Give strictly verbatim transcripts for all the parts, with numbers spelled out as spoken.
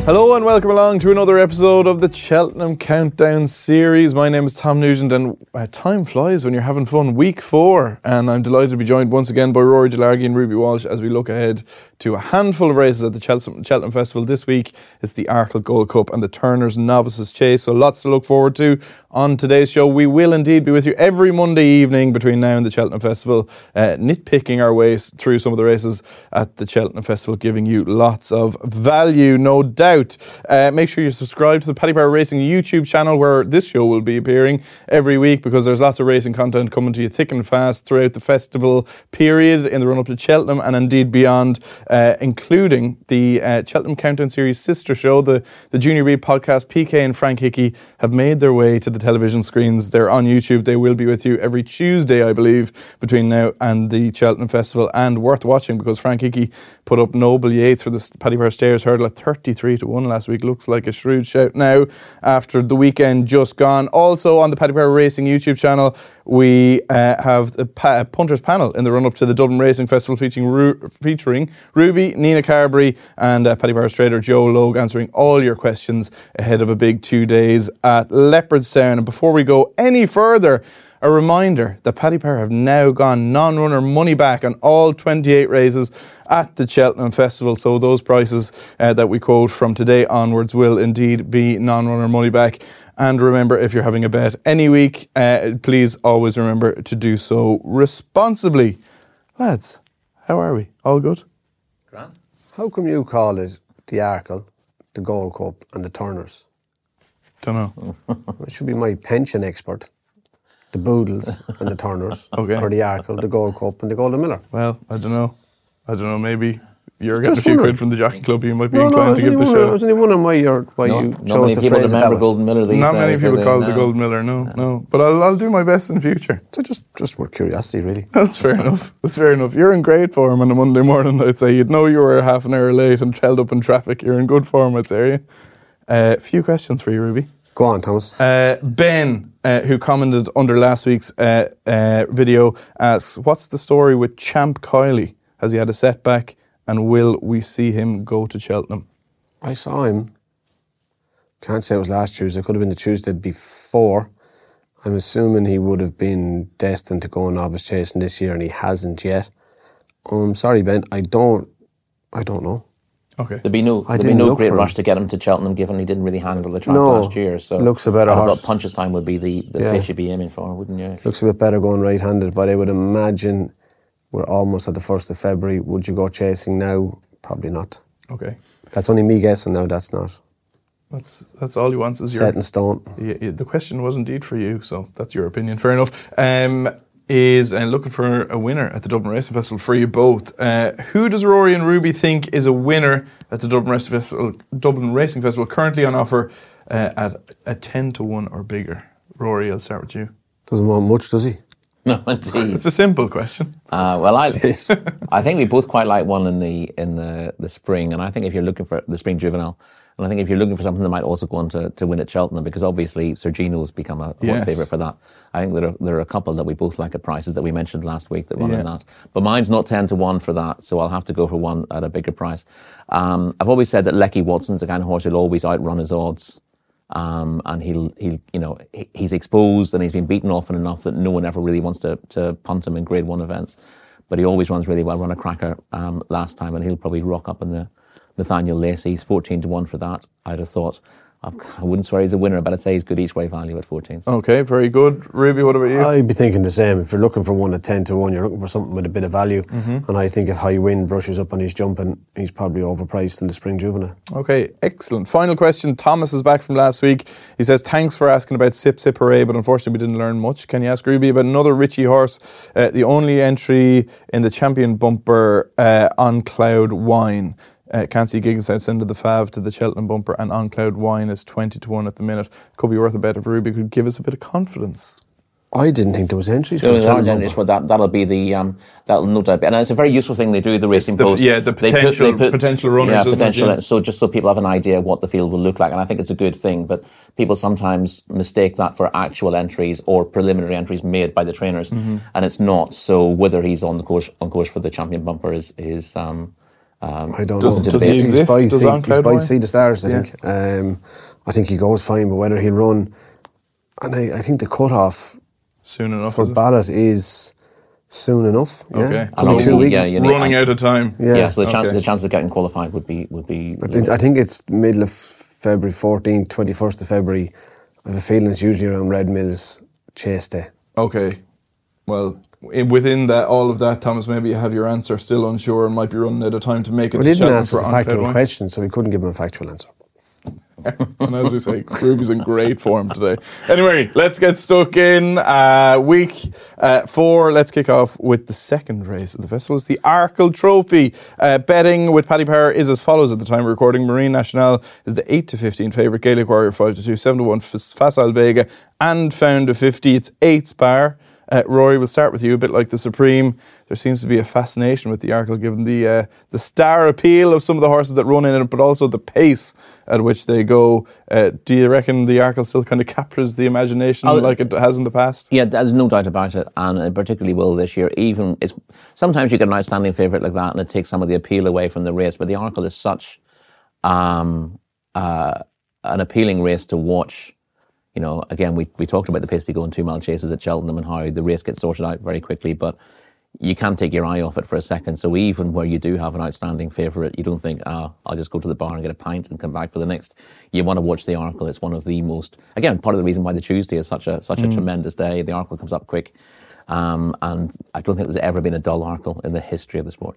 Hello and welcome along to another episode of the Cheltenham Countdown series. My name is Tom Nugent and uh, time flies when you're having fun. Week four, and I'm delighted to be joined once again by Rory Delargy and Ruby Walsh as we look ahead to a handful of races at the Cheltenham, Cheltenham Festival. This week it's the Arkle Gold Cup and the Turners Novices Chase, so lots to look forward to on today's show. We will indeed be with you every Monday evening between now and the Cheltenham Festival, uh, nitpicking our way through some of the races at the Cheltenham Festival, giving you lots of value, no doubt. Uh, make sure you subscribe to the Paddy Power Racing YouTube channel, where this show will be appearing every week, because there's lots of racing content coming to you thick and fast throughout the festival period, in the run-up to Cheltenham and indeed beyond, uh, including the uh, Cheltenham Countdown Series sister show, the, the Junior Beat podcast. P K and Frank Hickey have made their way to the television screens. They're on YouTube. They will be with you every Tuesday, I believe, between now and the Cheltenham Festival, and worth watching because Frank Hickey put up Noble Yates for the Paddy Power Stayers hurdle at thirty-three to one last week. Looks like a shrewd shout now after the weekend just gone. Also on the Paddy Power Racing YouTube channel, we uh, have the pa- punters panel in the run-up to the Dublin Racing Festival, featuring, Ru- featuring Ruby, Nina Carberry and uh, Paddy Power trader Joe Logue, answering all your questions ahead of a big two days at Leopardstown. And before we go any further, a reminder that Paddy Power have now gone non-runner money back on all twenty-eight races at the Cheltenham Festival. So those prices uh, that we quote from today onwards will indeed be non-runner money back. And remember, if you're having a bet any week, uh, please always remember to do so responsibly. Lads, how are we? All good? Grand. How come you call it the Arkle, the Gold Cup and the Turners? Don't know. It should be my pension expert. The Boodles and the Turners. Okay. Or the Arkle, the Gold Cup and the Golden Miller. Well, I don't know. I don't know, maybe you're getting Just a few wondering. quid from the Jockey Club. You might be No, no, I inclined was to give only the wondering, I show. was only wondering why, you're, why No, you not chose many the people phrase it that remember way. Golden Miller these Not days. many do people they? call it the No. Gold Miller, no, no. But I'll, I'll do my best in future. So just, just for curiosity, really. That's fair enough. That's fair enough. You're in great form on a Monday morning, I'd say. You'd know you were half an hour late and held up in traffic. You're in good form, I'd say, are you? A uh, few questions for you, Ruby. Go on, Thomas. Uh, Ben, uh, who commented under last week's uh, uh, video, asks, what's the story with Champ Kiley? Has he had a setback, and will we see him go to Cheltenham? I saw him. Can't say it was last Tuesday. It could have been the Tuesday before. I'm assuming he would have been destined to go on novice chasing this year, and he hasn't yet. I'm sorry, Ben. I don't. I don't know. Okay. There'd be no, I there'd be didn't no look great for rush him. to get him to Cheltenham, given he didn't really handle the track No, last year. So looks a better I horse. thought Punches Time would be the, the Yeah. place you'd be aiming for, wouldn't you? Looks a bit better going right-handed, but I would imagine we're almost at the first of February. Would you go chasing now? Probably not. Okay. That's only me guessing now. That's not That's that's all he wants is your... set in stone. Yeah, yeah, the question was indeed for you, so that's your opinion. Fair enough. Um, is uh, looking for a winner at the Dublin Racing Festival for you both. Uh, who does Rory and Ruby think is a winner at the Dublin Racing Festival? Dublin Racing Festival currently on offer uh, at a ten to one or bigger. Rory, I'll start with you. Doesn't want much, does he? No, indeed. It's a simple question. Uh, well, I, Yes. I think we both quite like one in the in the, the spring, and I think if you're looking for the spring juvenile, and I think if you're looking for something that might also go on to, to win at Cheltenham, because obviously Sir Gino's become a hot Yes. favourite for that. I think there are there are a couple that we both like at prices that we mentioned last week that run Yeah. in that. But mine's not ten to one for that, so I'll have to go for one at a bigger price. Um, I've always said that Lecky Watson's the kind of horse who'll always outrun his odds. Um, and he'll, he'll, you know, he, he's exposed and he's been beaten often enough that no one ever really wants to, to punt him in Grade One events. But he always runs really well. Run a cracker um, last time, and he'll probably rock up in the Nathaniel Lacey. He's fourteen to one for that. I'd have thought. I wouldn't swear he's a winner, but I'd say he's good each way value at fourteen. Okay, very good. Ruby, what about you? I'd be thinking the same. If you're looking for one at ten to one, you're looking for something with a bit of value. Mm-hmm. And I think if High Wind brushes up on his jumping, he's probably overpriced in the spring juvenile. Okay, excellent. Final question. Thomas is back from last week. He says, thanks for asking about Sip Sip Hooray, but unfortunately we didn't learn much. Can you ask Ruby about another Richie horse, uh, the only entry in the champion bumper uh, on Cloud Wine? Uh, can't see gigs outside of the Fav to the Cheltenham bumper, and On Cloud Wine is twenty to one at the minute. Could be worth a bet if Ruby could give us a bit of confidence. I didn't think there was entries for There the was Cheltenham entries bumper. for that. That'll be the um, that'll no doubt be, and it's a very useful thing they do. The racing the- post, yeah, the They put- potential- they put- potential runners, yeah, isn't it? potential. Yeah. So just so people have an idea of what the field will look like, and I think it's a good thing. But people sometimes mistake that for actual entries or preliminary entries made by the trainers, Mm-hmm. and it's not. So whether he's on the course on course for the champion bumper is is. Um, Um, I don't Does- know. does he He's exist? by Does Sea- On he's Cloud by Boy? Sea the Stars, I Yeah. think. Um, I think he goes fine, but whether he'll run, and I, I think the cut-off Soon enough. for is it? ballot is soon enough. Yeah. Okay. It's in So, two weeks. yeah, you need- Running out of time. Yeah. yeah, so the, chan- Okay. the chances of getting qualified would be would be. I think, I think it's middle of February, fourteenth, twenty-first of February. I have a feeling it's usually around Red Mills Chase Day. Okay. Well, i- within that, all of that, Thomas, maybe you have your answer still unsure and might be running out of time to make it We to didn't Cheltenham ask for us a On Cloud factual Wine. question, so we couldn't give him a factual answer. And as we say, Ruby's in great form today. Anyway, let's get stuck in. Uh, week uh, four, let's kick off with the second race of the festival. It's the Arkle Trophy. Uh, betting with Paddy Power is as follows at the time of recording. Marine Nationale is the eight to fifteen favourite. Gaelic Warrior five to two. seven to one Facile Vega and Found to fifty. It's eight Spar. Uh, Rory, we'll start with you. A bit like the Supreme, there seems to be a fascination with the Arkle, given the uh, the star appeal of some of the horses that run in it, but also the pace at which they go. Uh, do you reckon the Arkle still kind of captures the imagination I'll- like it has in the past? Yeah, there's no doubt about it, and it particularly will this year. Even it's sometimes you get an outstanding favourite like that, and it takes some of the appeal away from the race. But the Arkle is such um, uh, an appealing race to watch. You know, again, we, we talked about the Pisty going two mile chases at Cheltenham and how the race gets sorted out very quickly, but you can't take your eye off it for a second. So even where you do have an outstanding favourite, you don't think, ah, I'll just go to the bar and get a pint and come back for the next. You want to watch the Arkle. It's one of the most, again, part of the reason why the Tuesday is such a such a tremendous day. The Arkle comes up quick, um, and I don't think there's ever been a dull Arkle in the history of the sport.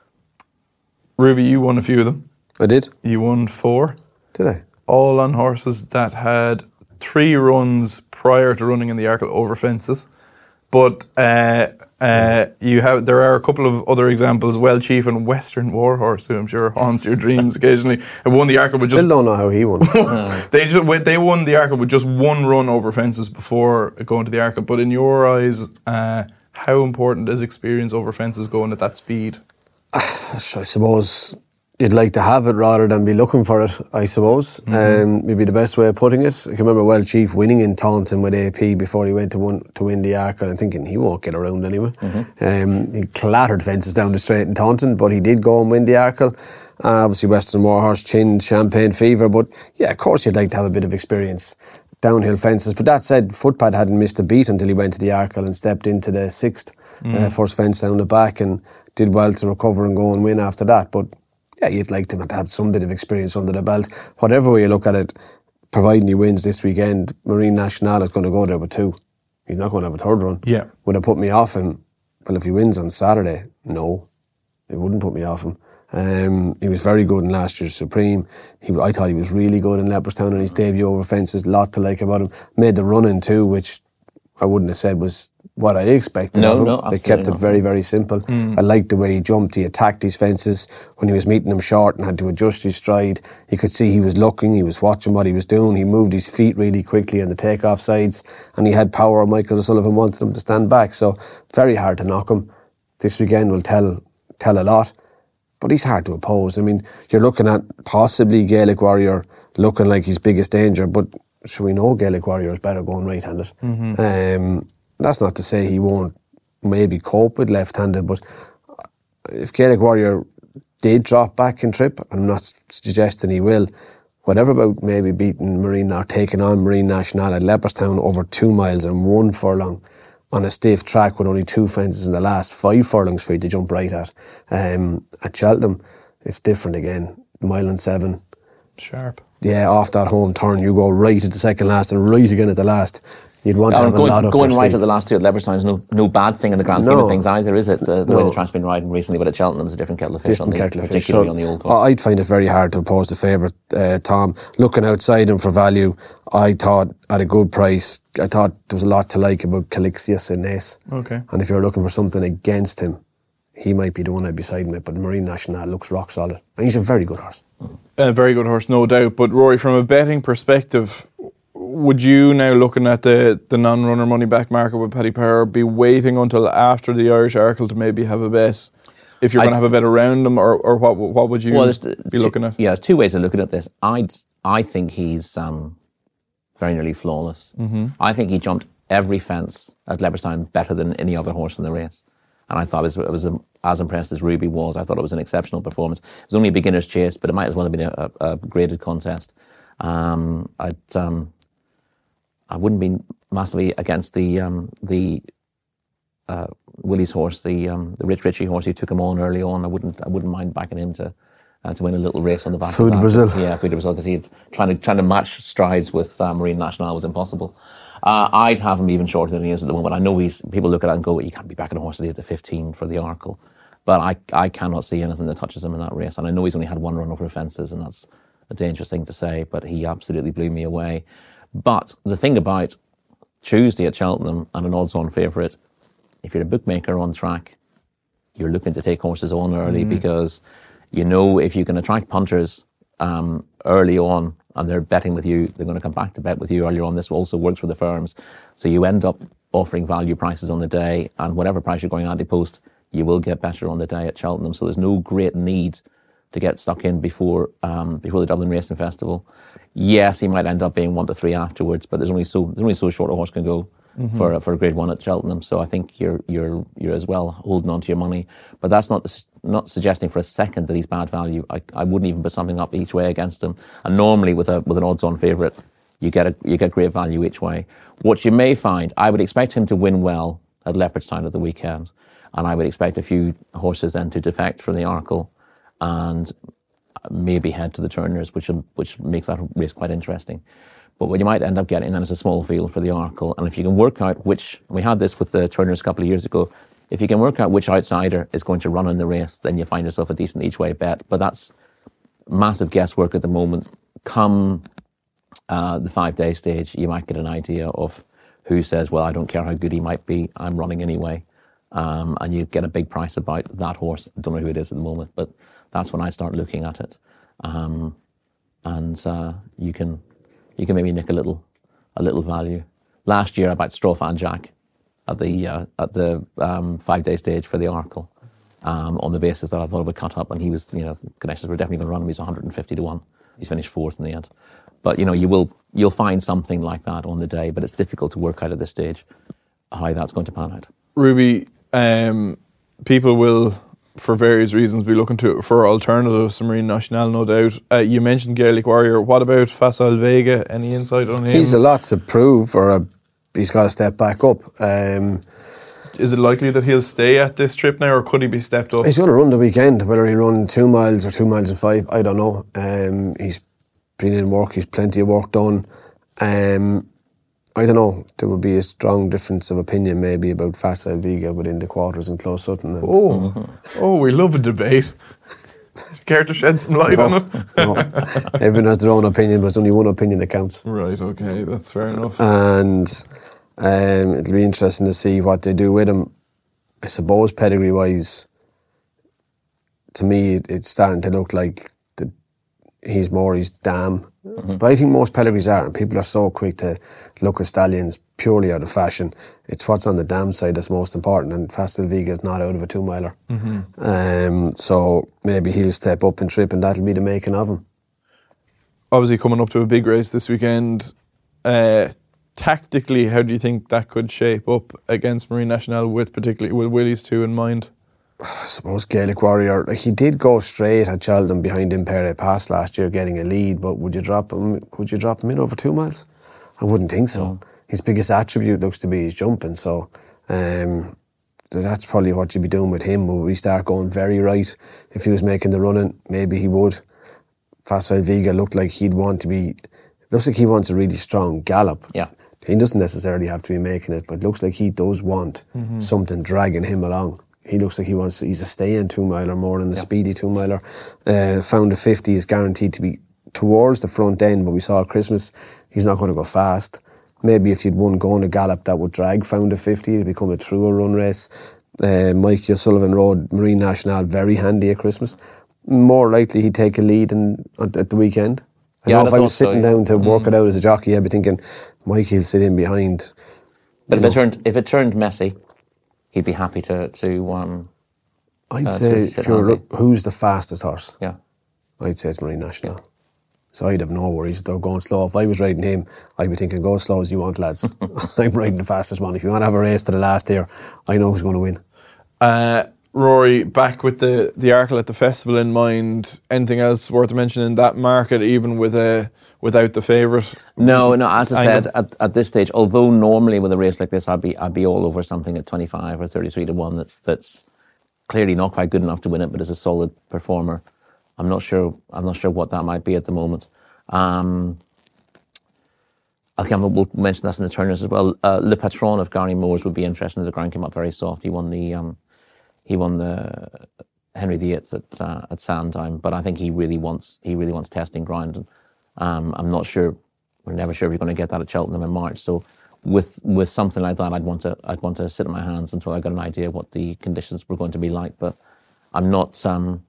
Ruby, you won a few of them. I did. You won four. Did I? All on horses that had three runs prior to running in the Arkle over fences. But uh, uh, you have there are a couple of other examples. Well Chief and Western Warhorse, who I'm sure haunts your dreams occasionally, have won the Arkle with Still just don't know how he won. they just they won the Arkle with just one run over fences before going to the Arkle. But in your eyes, uh, how important is experience over fences going at that speed? I suppose you'd like to have it rather than be looking for it, I suppose. Mm-hmm. Um, maybe the best way of putting it. I can remember Well Chief winning in Taunton with A P before he went to win, to win the Arkle and thinking he won't get around anyway. Mm-hmm. Um, he clattered fences down the straight in Taunton, but he did go and win the Arkle. Uh, obviously Western Warhorse, Chin, Champagne Fever, but yeah, of course you'd like to have a bit of experience downhill fences. But that said, Footpad hadn't missed a beat until he went to the Arkle and stepped into the sixth Mm. uh, first fence down the back and did well to recover and go and win after that. But yeah, you'd like him to have some bit of experience under the belt. Whatever way you look at it, providing he wins this weekend, Marine Nationale is going to go there with two. He's not going to have a third run. Yeah. Would it put me off him? Well, if he wins on Saturday, no. It wouldn't put me off him. Um, he was very good in last year's Supreme. He, I thought he was really good in Leopardstown on his debut over fences. A lot to like about him. Made the run in too, which I wouldn't have said was what I expected No, of him. no, They absolutely kept it not. very, very simple. I liked the way he jumped. He attacked his fences. When he was meeting them short and had to adjust his stride, you could see he was looking, he was watching what he was doing. He moved his feet really quickly on the takeoff sides, and he had power. Michael O'Sullivan wanted him to stand back, so very hard to knock him. This weekend will tell tell a lot, but he's hard to oppose. I mean, you're looking at possibly Gaelic Warrior looking like his biggest danger, but sure, we know Gaelic Warrior is better going right-handed. Mm-hmm. Um, that's not to say he won't maybe cope with left-handed, but if Gaelic Warrior did drop back in trip, I'm not suggesting he will, whatever about maybe beating Marine or taking on Marine Nationale at Leopardstown over two miles and one furlong on a stiff track with only two fences in the last five furlongs for you to jump right at. Um, at Cheltenham, it's different again. Mile and seven. Sharp. Yeah, off that home turn, you go right at the second last and right again at the last. You'd want to Um, have a lot going up going your right sleeve. at the last two at Leopardstown is no, no bad thing in the grand scheme No. of things either, is it? Uh, the way No. the track's been riding recently, but at Cheltenham is a different kettle of fish, Different on the, kettle of fish. particularly So on the old course. I'd find it very hard to oppose the favourite, uh, Tom. Looking outside him for value, I thought at a good price, I thought there was a lot to like about Calixius in Ace. Okay. And if you're looking for something against him, he might be the one I'd be siding with, but Marine Nationale looks rock solid. And he's a very good horse. A very good horse, no doubt. But Rory, from a betting perspective, would you now, looking at the, the non-runner money back market with Paddy Power, be waiting until after the Irish Arkle to maybe have a bet? If you're I'd- going to have a bet around them, or, or what what would you Well, there's the- be two- looking at? Yeah, there's two ways of looking at this. I I think he's um, very nearly flawless. Mm-hmm. I think he jumped every fence at Leopardstown better than any other horse in the race. And I thought it was, it was a, as impressed as Ruby was. I thought it was an exceptional performance. It was only a beginner's chase, but it might as well have been a, a, a graded contest. Um, I'd, um, I wouldn't be massively against the um, the uh, Willie's horse, the um, the Rich Ritchie horse. He took him on early on. I wouldn't I wouldn't mind backing him to uh, to win a little race on the back. Food of that. Brazil. Yeah, Food Brazil, because he's trying to trying to match strides with uh, Marine National was impossible. Uh, I'd have him even shorter than he is at the moment. I know he's people look at it and go, you can't be backing a horse at the fifteen for the Arkle, but I I cannot see anything that touches him in that race. And I know he's only had one run over fences, and that's a dangerous thing to say, but he absolutely blew me away. But the thing about Tuesday at Cheltenham and an odds-on favourite, if you're a bookmaker on track, you're looking to take horses on early, mm. because you know if you can attract punters um, early on and they're betting with you, they're going to come back to bet with you earlier on. This also works for the firms. So you end up offering value prices on the day, and whatever price you're going ante-post, you will get better on the day at Cheltenham. So there's no great need to get stuck in before um, before the Dublin Racing Festival. Yes, he might end up being one to three afterwards, but there's only so there's only so short a horse can go mm-hmm. for for a Grade One at Cheltenham. So I think you're you're you're as well holding on to your money. But that's not not suggesting for a second that he's bad value. I, I wouldn't even put something up each way against him. And normally with a with an odds-on favourite, you get a you get great value each way. What you may find, I would expect him to win well at Leopardstown at the weekend, and I would expect a few horses then to defect from the Arkle and maybe head to the Turners, which which makes that race quite interesting. But what you might end up getting then is a small field for the Arkle, and if you can work out which, we had this with the Turners a couple of years ago, if you can work out which outsider is going to run in the race, then you find yourself a decent each way bet. But that's massive guesswork at the moment. Come uh, the five-day stage, you might get an idea of who says, well, I don't care how good he might be, I'm running anyway. Um, and you get a big price about that horse. I don't know who it is at the moment, but that's when I start looking at it. Um, and uh, you can you can maybe nick a little a little value. Last year I backed Strawfan Jack at the uh, at the um, five-day stage for the Arkle um, on the basis that I thought it would cut up, and he was, you know, connections were definitely going to run him. He's one hundred fifty to one. He's finished fourth in the end. But you know, you will you'll find something like that on the day, but it's difficult to work out at this stage how that's going to pan out. Ruby, um, people will, for various reasons, be looking to for alternatives to Marine National, no doubt. Uh, you mentioned Gaelic Warrior. What about Facile Vega? Any insight on him? He's a lot to prove, or a, he's got to step back up. Um, Is it likely that he'll stay at this trip now, or could he be stepped up? He's going to run the weekend. Whether he run two miles or two miles and five, I don't know. Um, he's been in work. He's plenty of work done. Um, I don't know. There would be a strong difference of opinion maybe about Facile Vega within the quarters and Close Sutton. And oh, mm-hmm. oh, we love a debate. Do you care to shed some light no, on it? No. Everyone has their own opinion, but it's only one opinion that counts. Right, okay, that's fair enough. And um, it'll be interesting to see what they do with him. I suppose pedigree-wise, to me, it's starting to look like the, he's more his dam. Mm-hmm. But I think most pedigrees are, and people are so quick to look at stallions purely out of fashion. It's what's on the dam side that's most important, and Facile Vega is not out of a two-miler. Mm-hmm. Um, so maybe he'll step up and trip, and that'll be the making of him. Obviously coming up to a big race this weekend, uh, tactically, how do you think that could shape up against Marine National, with particularly with Willie's two in mind? I suppose Gaelic Warrior, like, he did go straight at Cheltenham behind Impere Pass last year, getting a lead. But would you drop him? Would you drop him in over two miles? I wouldn't think so. No. His biggest attribute looks to be his jumping. So um, that's probably what you'd be doing with him. Would we start going very right? If he was making the running, maybe he would. Facile Vega looked like he'd want to be. Looks like he wants a really strong gallop. Yeah. He doesn't necessarily have to be making it, but it looks like he does want mm-hmm. something dragging him along. He looks like he wants to, he's a stay-in two-miler more than a yeah. speedy two-miler. Uh, found a fifty is guaranteed to be towards the front end, but we saw at Christmas he's not going to go fast. Maybe if you'd won going a gallop that would drag Found a fifty to become a truer run race. Uh, Mike O'Sullivan rode Marine National very handy at Christmas. More likely he'd take a lead in, at, at the weekend. I yeah, know if I was sitting so, yeah. down to work mm. it out as a jockey, I'd be thinking Mikey'll sit in behind. But if know. it turned if it turned messy, he'd be happy to to. Um, I'd uh, say to if you're look, who's the fastest horse? Yeah, I'd say it's Marine National. Yeah. So I'd have no worries. They're going slow. If I was riding him, I'd be thinking, go as slow as you want, lads. I'm riding the fastest one. If you want to have a race to the last here, I know who's going to win. Uh, Rory, back with the, the Arkle at the festival in mind, anything else worth mentioning in that market, even with a, without the favourite? No, no. As I Angle? said, at, at this stage, although normally with a race like this, I'd be I'd be all over something at twenty-five or thirty-three to one. That's that's clearly not quite good enough to win it, but is a solid performer. I'm not sure. I'm not sure what that might be at the moment. Um, Okay, we'll mention that in the turners as well. Uh, Le Patron of Gary Moores would be interesting. The ground came up very soft. He won the um, he won the Henry the Eighth at uh, at Sandheim, but I think he really wants he really wants testing ground. And, um, I'm not sure. We're never sure if we're going to get that at Cheltenham in March. So with with something like that, I'd want to I'd want to sit on my hands until I got an idea what the conditions were going to be like. But I'm not um,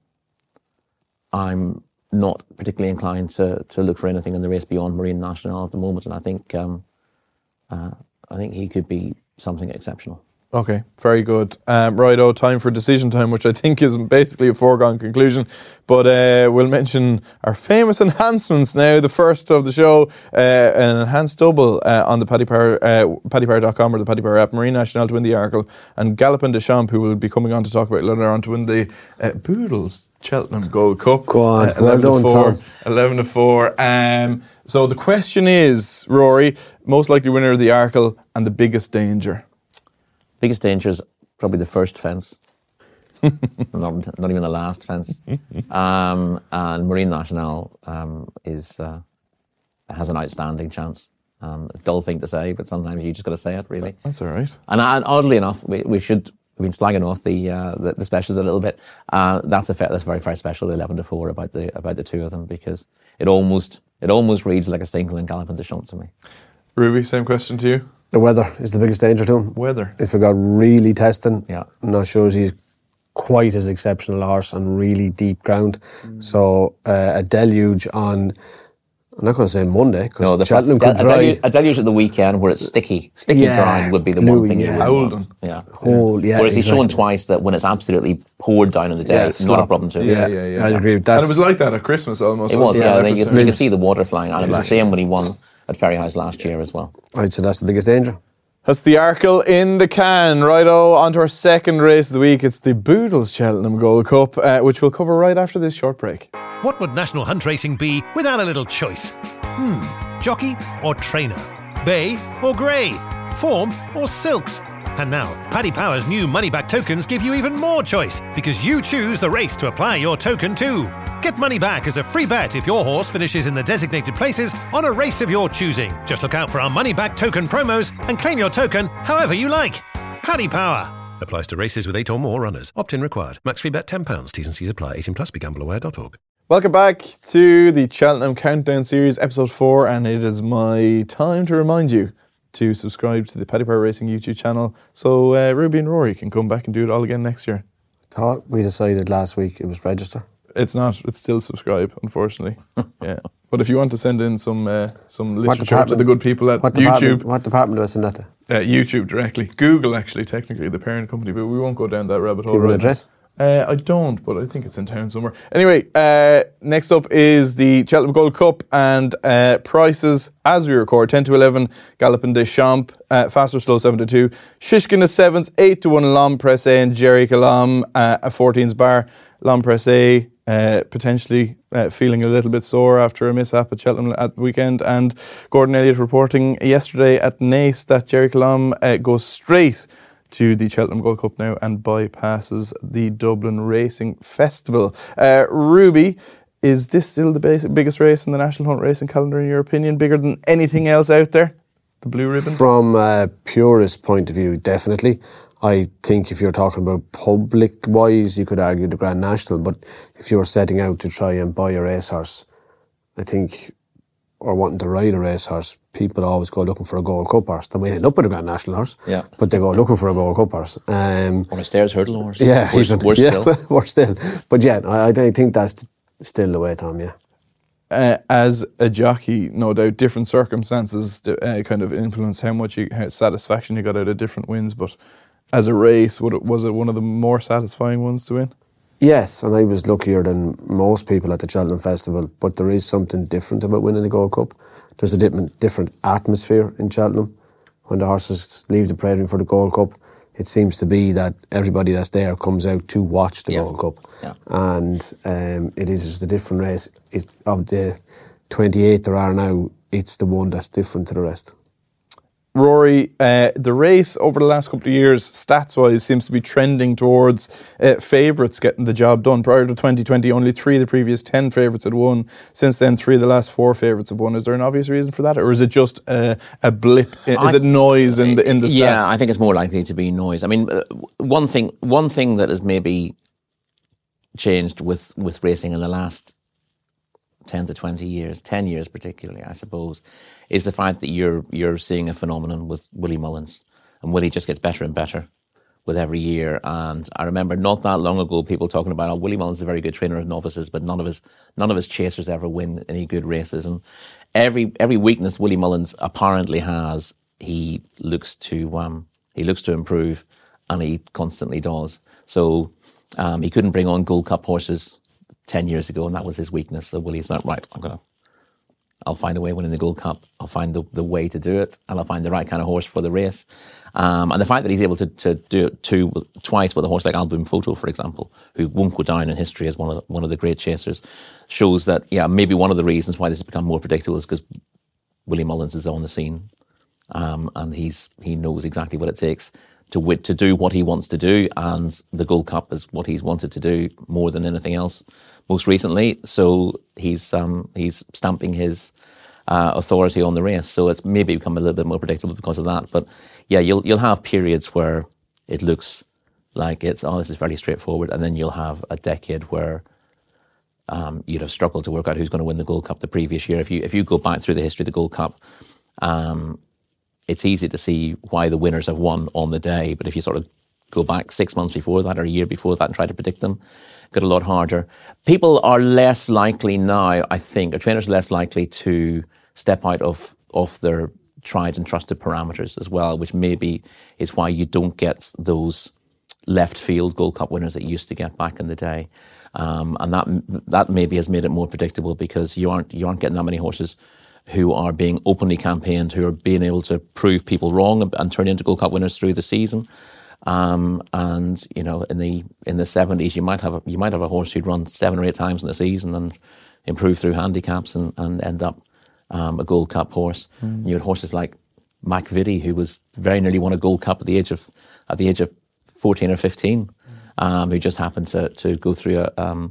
I'm. not particularly inclined to to look for anything in the race beyond Marine National at the moment, and I think um, uh, I think he could be something exceptional. Okay, very good. Um, righto, time for decision time, which I think is basically a foregone conclusion. But uh, we'll mention our famous enhancements now. The first of the show, uh, an enhanced double uh, on the Paddy Power, uh, paddy power dot com or the Paddy Power app. Marine National to win the Arkle, and Galopin Des Champs, who will be coming on to talk about later on, to win the uh, Boodles Cheltenham Gold Cup. Go on, uh, well done, Tom. eleven to four. Um, so the question is, Rory, most likely winner of the Arkle and the biggest danger? Biggest danger is probably the first fence, not, not even the last fence. Um, and Marine National um, is uh, has an outstanding chance. Um, a dull thing to say, but sometimes you just got to say it, really. That's all right. And, and oddly enough, we, we should. We've been slagging off the, uh, the the specials a little bit. Uh, that's a fa- that's very very special. eleven to four about the about the two of them, because it almost it almost reads like a single in Galopin Des Champs to me. Ruby, same question to you. The weather is the biggest danger to him. Weather. If it got really testing, Yeah. I'm not sure he's quite as exceptional a horse on really deep ground. Mm. So uh, a deluge on, I'm not going to say Monday, because No, the Cheltenham fr- could a, dry. deluge, a deluge at the weekend where it's sticky. Sticky Yeah, ground would be the gluey, one thing you yeah. would want. Holden. Yeah. Whole, yeah, Whereas he's shown exactly. twice that when it's absolutely poured down in the day, Yeah, it's not a slop. problem too. Yeah, yeah, yeah. I'd agree with that. And it was like that at Christmas almost. It was, wasn't yeah. it? And you, Episode. you could see the water flying, and it was the same when he won at Ferryhouse last year as well. I'd say that's the biggest danger. That's the Arkle in the can. Righto, on to our second race of the week. It's the Boodles Cheltenham Gold Cup, uh, which we'll cover right after this short break. What would National Hunt Racing be without a little choice? Hmm, jockey or trainer? Bay or grey? Form or silks? And now, Paddy Power's new money-back tokens give you even more choice, because you choose the race to apply your token to. Get money back as a free bet if your horse finishes in the designated places on a race of your choosing. Just look out for our money-back token promos and claim your token however you like. Paddy Power. Applies to races with eight or more runners. Opt-in required. Max free bet ten pounds. T's and C's apply. eighteen plus. Be gamble aware dot org. Welcome back to the Cheltenham Countdown Series, episode four, and it is my time to remind you to subscribe to the Paddy Power Racing YouTube channel so uh, Ruby and Rory can come back and do it all again next year. Thought we decided last week it was register. It's not. It's still subscribe, unfortunately. Yeah. But if you want to send in some uh, some literature to department- the good people at What YouTube, department, what department do I send that to? uh, YouTube directly, Google actually, technically the parent company, but we won't go down that rabbit hole. Give an right address? Uh, I don't, but I think it's in town somewhere. Anyway, uh, next up is the Cheltenham Gold Cup, and uh, prices as we record: ten to eleven, Galopin Des Champs, uh, fast or slow seven to two, Shishkin is sevens, eight to one, L'Homme Pressé, and Jerry Calam uh, a fourteens bar. L'Homme Pressé uh, potentially uh, feeling a little bit sore after a mishap at Cheltenham at the weekend, and Gordon Elliott reporting yesterday at Naas that Jerry Calam uh, goes straight to the Cheltenham Gold Cup now and bypasses the Dublin Racing Festival. Uh, Ruby, is this still the basic, biggest race in the National Hunt Racing calendar in your opinion? Bigger than anything else out there? The Blue Ribbon? From a purist point of view, definitely. I think if you're talking about public-wise, you could argue the Grand National, but if you're setting out to try and buy a racehorse, I think, or wanting to ride a racehorse, people always go looking for a Gold Cup horse. They might end up with a Grand National horse, Yeah. but they go looking for a Gold Cup horse. Um, Or a stairs hurdle horse. yeah, worse, even, worse yeah, still. worse still. But yeah, I, I think that's still the way, Tom, yeah. Uh, as a jockey, no doubt, different circumstances uh, kind of influence how much you, how satisfaction you got out of different wins, but as a race, would it, was it one of the more satisfying ones to win? Yes, and I was luckier than most people at the Cheltenham Festival, but there is something different about winning the Gold Cup. There's a different, different atmosphere in Cheltenham when the horses leave the prairie for the Gold Cup. it seems to be that everybody that's there comes out to watch the Yes. Gold Cup. Yeah. And um, it is just a different race. It, of the twenty-eight there are now, it's the one that's different to the rest. Rory, uh, the race over the last couple of years, stats-wise, seems to be trending towards uh, favourites getting the job done. Prior to twenty twenty, only three of the previous ten favourites had won. Since then, three of the last four favourites have won. Is there an obvious reason for that, or is it just uh, a blip? Is I, it noise in the in the stats? Yeah, I think it's more likely to be noise. I mean, uh, one thing one thing that has maybe changed with, with racing in the last ten to twenty years, ten years particularly, I suppose, is the fact that you're you're seeing a phenomenon with Willie Mullins. And Willie just gets better and better with every year. And I remember not that long ago people talking about, oh, Willie Mullins is a very good trainer of novices, but none of his none of his chasers ever win any good races. And every every weakness Willie Mullins apparently has, he looks to um he looks to improve, and he constantly does. So um, he couldn't bring on Gold Cup horses ten years ago, and that was his weakness. So Willie's not right. I'm gonna, I'll find a way of winning the Gold Cup. I'll find the, the way to do it, and I'll find the right kind of horse for the race. Um, and the fact that he's able to, to do it two, twice with a horse like Album Photo, for example, who won't go down in history as one of the, one of the great chasers, shows that, yeah, maybe one of the reasons why this has become more predictable is because Willie Mullins is on the scene, um, and he's he knows exactly what it takes to wit to do what he wants to do, and the Gold Cup is what he's wanted to do more than anything else most recently. So he's um, he's stamping his uh, authority on the race. So it's maybe become a little bit more predictable because of that. But yeah, you'll you'll have periods where it looks like it's, oh, this is fairly straightforward, and then you'll have a decade where um, you'd have struggled to work out who's going to win the Gold Cup the previous year. If you if you go back through the history of the Gold Cup, um, it's easy to see why the winners have won on the day. But if you sort of go back six months before that or a year before that and try to predict them, get a lot harder. People are less likely now, I think, a trainer's less likely to step out of, of their tried and trusted parameters as well, which maybe is why you don't get those left field Gold Cup winners that you used to get back in the day. Um, and that that maybe has made it more predictable, because you aren't you aren't getting that many horses who are being openly campaigned, who are being able to prove people wrong and, and turn into Gold Cup winners through the season. Um, and you know, in the in the seventies, you might have a, you might have a horse who'd run seven or eight times in the season and improve through handicaps and, and end up um, a Gold Cup horse. Mm. You had horses like Mac Vitti, who was very nearly won a Gold Cup at the age of at the age of fourteen or fifteen, mm. um, who just happened to to go through a um,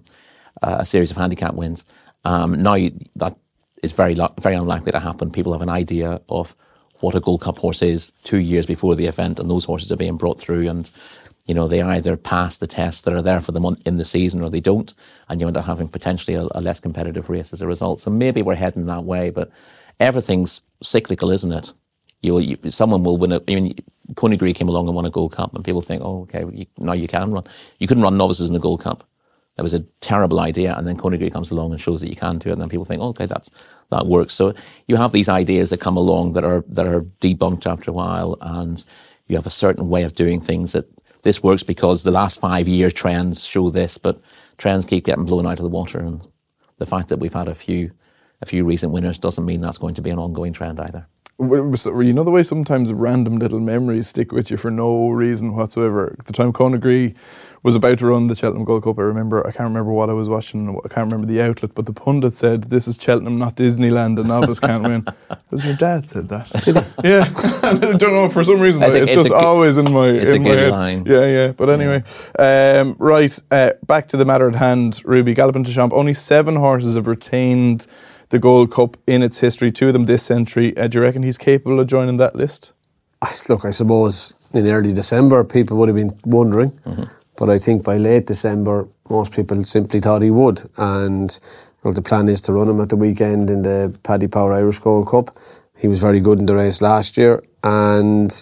a series of handicap wins. Um, now you, that is very very unlikely to happen. People have an idea of what a Gold Cup horse is two years before the event, and those horses are being brought through, and you know, they either pass the tests that are there for them on, in the season, or they don't, and you end up having potentially a, a less competitive race as a result. So maybe we're heading that way, but everything's cyclical, isn't it? You, you someone will win it. I mean, Conagry came along and won a Gold Cup, and people think, oh, okay, you, now you can run. You couldn't run novices in the Gold Cup. That was a terrible idea, and then Conagry comes along and shows that you can do it, and then people think, oh, okay, that's that works. So you have these ideas that come along that are that are debunked after a while, and you have a certain way of doing things that this works because the last five year trends show this, but trends keep getting blown out of the water, and the fact that we've had a few a few recent winners doesn't mean that's going to be an ongoing trend either. You know the way sometimes random little memories stick with you for no reason whatsoever. The time Conagry was about to run the Cheltenham Gold Cup, I remember, I can't remember what I was watching, I can't remember the outlet, but the pundit said, this is Cheltenham, not Disneyland, a novice can't win. It was your dad said that. Did he? Yeah. I don't know, for some reason, it's, a, it's, it's just a, always in my, it's in a my good head. line. Yeah, yeah, but anyway. Yeah. Um, right, uh, back to the matter at hand, Ruby. Galopin Des Champs, only seven horses have retained the Gold Cup in its history, two of them this century. Uh, do you reckon he's capable of joining that list? Look, I suppose in early December people would have been wondering, mm-hmm. but I think by late December most people simply thought he would, and look, the plan is to run him at the weekend in the Paddy Power Irish Gold Cup. He was very good in the race last year, and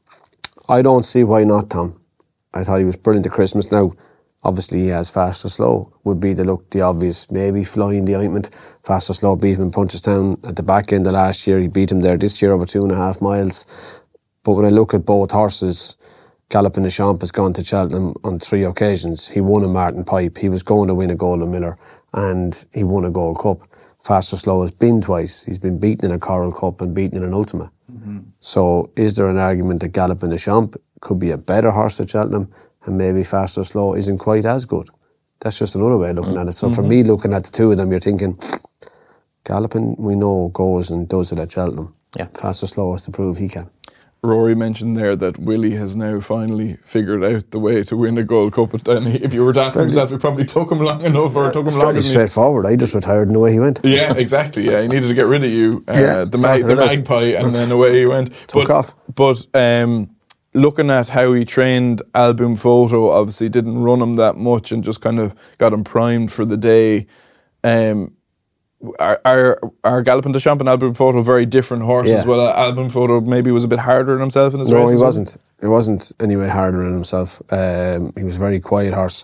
I don't see why not, Tom. I thought he was brilliant at Christmas. Now, obviously he has Fast or Slow, would be the look, the obvious, maybe flying the ointment. Fast or Slow beat him in Punchestown at the back end of last year. He beat him there this year over two and a half miles. But when I look at both horses, Galopin Des Champs has gone to Cheltenham on three occasions. He won a Martin Pipe, he was going to win a Golden Miller, and he won a Gold Cup. Fast or Slow has been twice. He's been beaten in a Coral Cup and beaten in an Ultima. Mm-hmm. So is there an argument that Galloping the Champ could be a better horse at Cheltenham, and maybe Faster Slow isn't quite as good? That's just another way of looking mm-hmm. at it. So mm-hmm. for me, looking at the two of them, you're thinking, Galloping, we know, goes and does it at Cheltenham. Yeah. Faster Slow has to prove he can. Rory mentioned there that Willie has now finally figured out the way to win a Gold Cup. And if you were to ask him himself, it probably took him long enough, or it took him longer. It's straightforward. I just retired and away he went. Yeah, exactly. Yeah, he needed to get rid of you, uh, yeah, the, mag- the magpie, and then away he went. Took but, off. But um, looking at how he trained Album Photo, obviously didn't run him that much and just kind of got him primed for the day. Um, Are, are, are Galloping the Champ and Album Photo very different horses? Yeah. Well, Album Photo maybe was a bit harder on himself in his no, races. No, he wasn't. He wasn't anyway harder on himself. Um, he was a very quiet horse.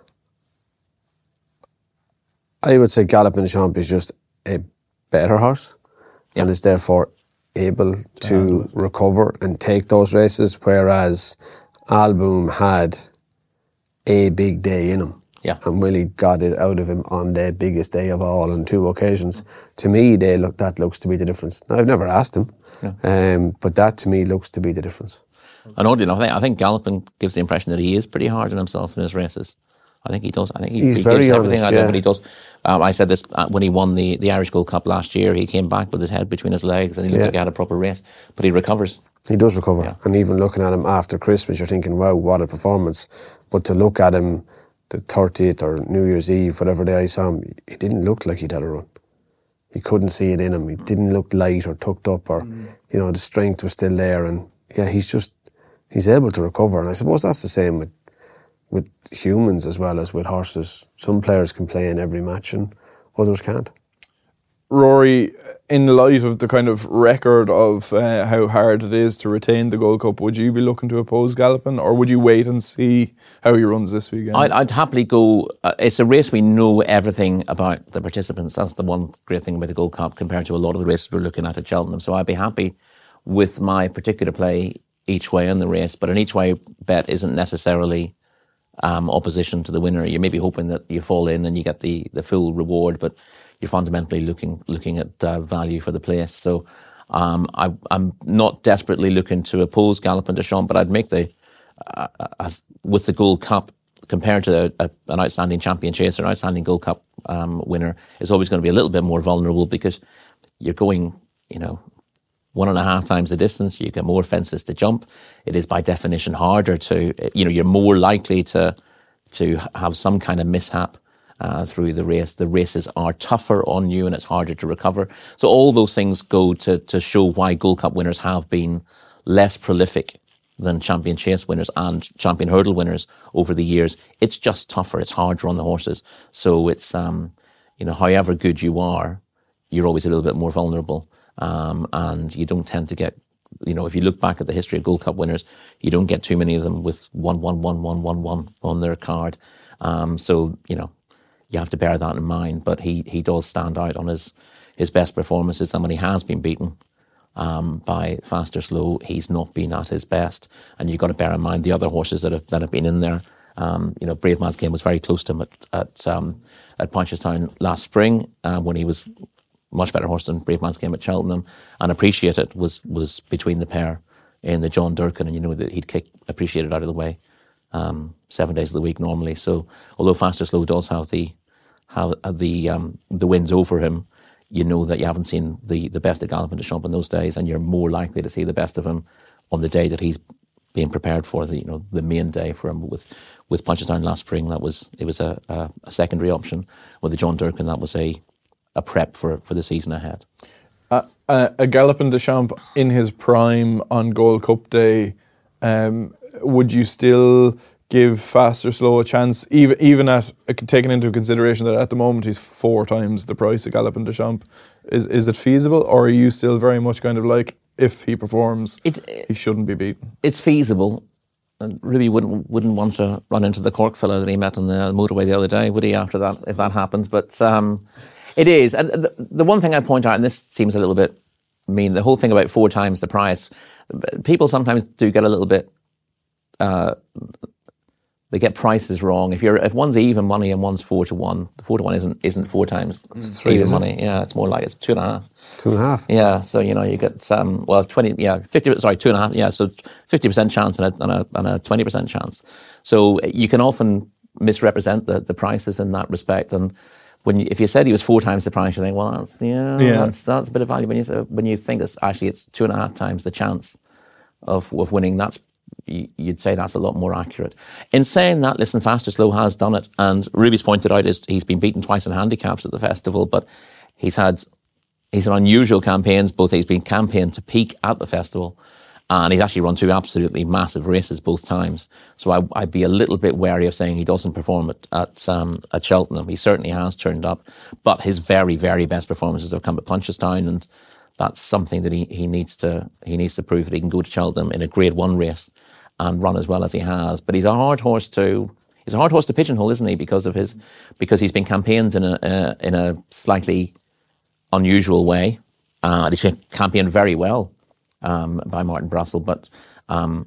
I would say Galloping the Champ is just a better horse, yeah. and is therefore able to yeah. recover and take those races, whereas Album had a big day in him. Yeah. And Willie got it out of him on the biggest day of all on two occasions. To me, they look that looks to be the difference. Now, I've never asked him, yeah. um, but that to me looks to be the difference. And oddly enough, I think, I think Galloping gives the impression that he is pretty hard on himself in his races. I think he does. I think he, He's he very gives honest, everything out yeah. of him, but he does. Um, I said this uh, when he won the, the Irish Gold Cup last year. He came back with his head between his legs and he looked yeah. like he had a proper race, but he recovers. He does recover. Yeah. And even looking at him after Christmas, you're thinking, wow, what a performance. But to look at him the thirtieth or New Year's Eve, whatever day I saw him, he didn't look like he'd had a run. You couldn't see it in him. He didn't look light or tucked up, or, mm. you know, the strength was still there. And yeah, he's just, he's able to recover. And I suppose that's the same with, with humans as well as with horses. Some players can play in every match and others can't. Rory, in light of the kind of record of uh, how hard it is to retain the Gold Cup, would you be looking to oppose Galloping, or would you wait and see how he runs this weekend? I'd, I'd happily go. Uh, it's a race we know everything about the participants. That's the one great thing about the Gold Cup compared to a lot of the races we're looking at at Cheltenham. So I'd be happy with my particular play each way in the race, but an each way bet isn't necessarily um, opposition to the winner. You may be hoping that you fall in and you get the, the full reward, but you're fundamentally looking looking at uh, value for the place. So um, I, I'm not desperately looking to oppose Galloping the Champ, but I'd make the, uh, as with the Gold Cup, compared to a, a, an outstanding champion chaser, an outstanding Gold Cup um, winner, is always going to be a little bit more vulnerable because you're going, you know, one and a half times the distance. You get more fences to jump. It is by definition harder to, you know, you're more likely to to have some kind of mishap Uh, through the race. The races are tougher on you and it's harder to recover. So all those things go to to show why Gold Cup winners have been less prolific than champion chase winners and champion hurdle winners over the years. It's just tougher. It's harder on the horses. So it's, um, you know, however good you are, you're always a little bit more vulnerable. Um, and you don't tend to get, you know, if you look back at the history of Gold Cup winners, you don't get too many of them with one, one, one, one, one, one on their card. Um, so, you know, you have to bear that in mind, but he he does stand out on his, his best performances, and when he has been beaten um, by Faster Slow, he's not been at his best. And you've got to bear in mind the other horses that have that have been in there. Um, you know, Bravemansgame was very close to him at at, um, at Punchestown last spring uh, when he was much better horse than Bravemansgame at Cheltenham, and Appreciate It was was between the pair in the John Durkan, and you know that he'd kick Appreciate It out of the way um, seven days of the week normally. So although Faster Slow does have the have the um, the wins over him, you know that you haven't seen the, the best of Galloping the Champ in those days, and you're more likely to see the best of him on the day that he's being prepared for, the you know the main day for him. With with Punchestown last spring, that was it was a, a, a secondary option. With the John Durkan, that was a a prep for, for the season ahead. Uh, uh, a Galloping the Champ in his prime on Gold Cup day, um, would you still give Faster Slow a chance, even even at uh, taking into consideration that at the moment he's four times the price of Galloping the Champ? Is is it feasible, or are you still very much kind of like, if he performs, it, he shouldn't be beaten? It's feasible. And Ruby wouldn't wouldn't want to run into the Cork fellow that he met on the motorway the other day, would he? After that, if that happened, but um, it is. And the, the one thing I point out, and this seems a little bit mean, the whole thing about four times the price. People sometimes do get a little bit. Uh, they get prices wrong. If you're if one's even money and one's four to one, the four to one isn't isn't four times It's three, even isn't money. Yeah, it's more like it's two and a half. Two and a half. Yeah, so you know you get um well twenty yeah fifty sorry two and a half yeah so fifty percent chance and a and a and a twenty percent chance. So you can often misrepresent the the prices in that respect. And when you, if you said he was four times the price, you think, well, that's yeah, Yeah. that's that's a bit of value. When you say, when you think it's actually it's two and a half times the chance of of winning, that's you'd say that's a lot more accurate. In saying that, listen, Faster Slow has done it, and Ruby's pointed out is he's been beaten twice in handicaps at the festival, but he's had he's had unusual campaigns. Both he's been campaigned to peak at the festival, and he's actually run two absolutely massive races both times. So I, I'd be a little bit wary of saying he doesn't perform at at, um, at Cheltenham. He certainly has turned up, but his very very best performances have come at Punchestown, and that's something that he, he needs to he needs to prove that he can go to Cheltenham in a Grade One race and run as well as he has. But he's a hard horse to he's a hard horse to pigeonhole, isn't he? Because of his because he's been campaigned in a uh, in a slightly unusual way. Uh, he's been campaigned very well um, by Martin Brassil, but um,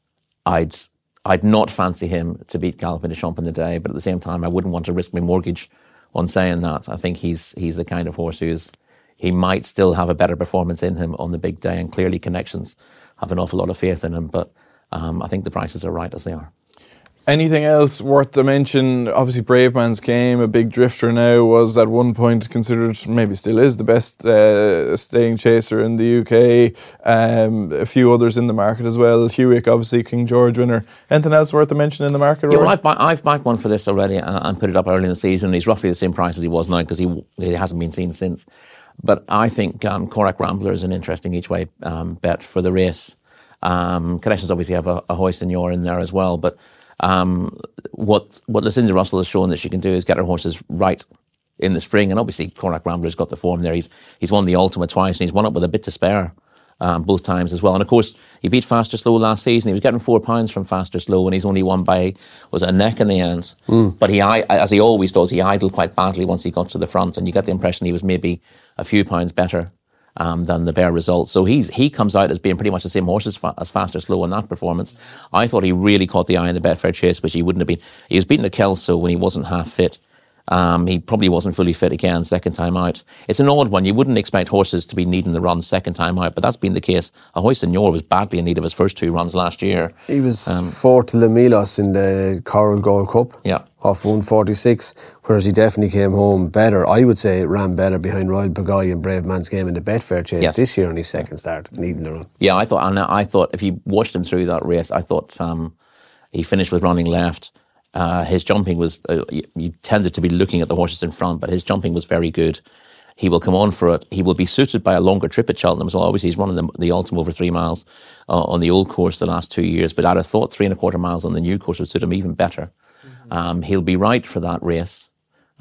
I'd I'd not fancy him to beat Galopin Des Champs in the day. But at the same time, I wouldn't want to risk my mortgage on saying that. I think he's he's the kind of horse who's he might still have a better performance in him on the big day, and clearly Connections have an awful lot of faith in him. But Um, I think the prices are right as they are. Anything else worth to mention? Obviously, Brave Man's Game, a big drifter now, was at one point considered, maybe still is, the best uh, staying chaser in the U K. Um, a few others in the market as well. Hewick, obviously, King George winner. Anything else worth to mention in the market? Yeah, well, I've, I've backed one for this already and, and put it up early in the season. He's roughly the same price as he was now because he, he hasn't been seen since. But I think um, Korak Rambler is an interesting each-way um, bet for the race. Um, Connections obviously have a, a Hoy Senior in there as well, but um, what what Lucinda Russell has shown that she can do is get her horses right in the spring, and obviously Korak Rambler's got the form there. He's he's won the Ultima twice, and he's won it with a bit to spare um, both times as well. And of course, he beat Faster Slow last season. He was getting four pounds from Faster Slow, and he's only won by was it a neck in the end. Mm. But he, as he always does, he idled quite badly once he got to the front, and you get the impression he was maybe a few pounds better Um, than the bare results. So he's he comes out as being pretty much the same horse as, fa- as Faster Slow in that performance. I thought he really caught the eye in the Betfair Chase, which he wouldn't have been. He was beaten at Kelso when he wasn't half fit. Um, he probably wasn't fully fit again second time out. It's an odd one. You wouldn't expect horses to be needing the run second time out, but that's been the case. Ahoy Senor was badly in need of his first two runs last year. He was um, four to Lamilos in the Coral Gold Cup. Yeah. Off one forty-six, whereas he definitely came home better. I would say it ran better behind Royal Burgoy and Brave Man's Game in the Betfair Chase yes. this year on his second start, needing the run. Yeah, I thought, and I thought if you watched him through that race, I thought um, he finished with running left. Uh, his jumping was, uh, you, you tended to be looking at the horses in front, but his jumping was very good. He will come on for it. He will be suited by a longer trip at Cheltenham as well. Obviously, he's running the, the Ultima over three miles uh, on the old course the last two years, but I'd have thought three and a quarter miles on the new course would suit him even better. Mm-hmm. Um, he'll be right for that race.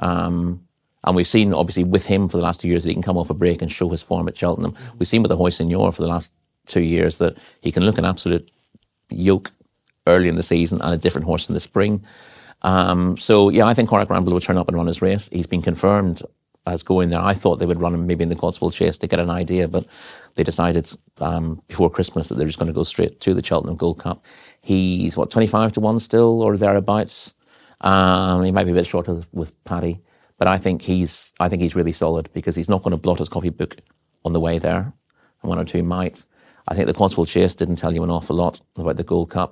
Um, and we've seen, obviously, with him for the last two years that he can come off a break and show his form at Cheltenham. Mm-hmm. We've seen with the Hoy Senior for the last two years that he can look an absolute yoke early in the season and a different horse in the spring. Um, so, yeah, I think Korak Rambler will turn up and run his race. He's been confirmed as going there. I thought they would run him maybe in the Cotswold Chase to get an idea, but they decided um, before Christmas that they're just going to go straight to the Cheltenham Gold Cup. He's, what, twenty-five to one still or thereabouts? Um, he might be a bit shorter with Paddy, but I think he's I think he's really solid because he's not going to blot his copybook on the way there, and one or two might. I think the Cotswold Chase didn't tell you an awful lot about the Gold Cup,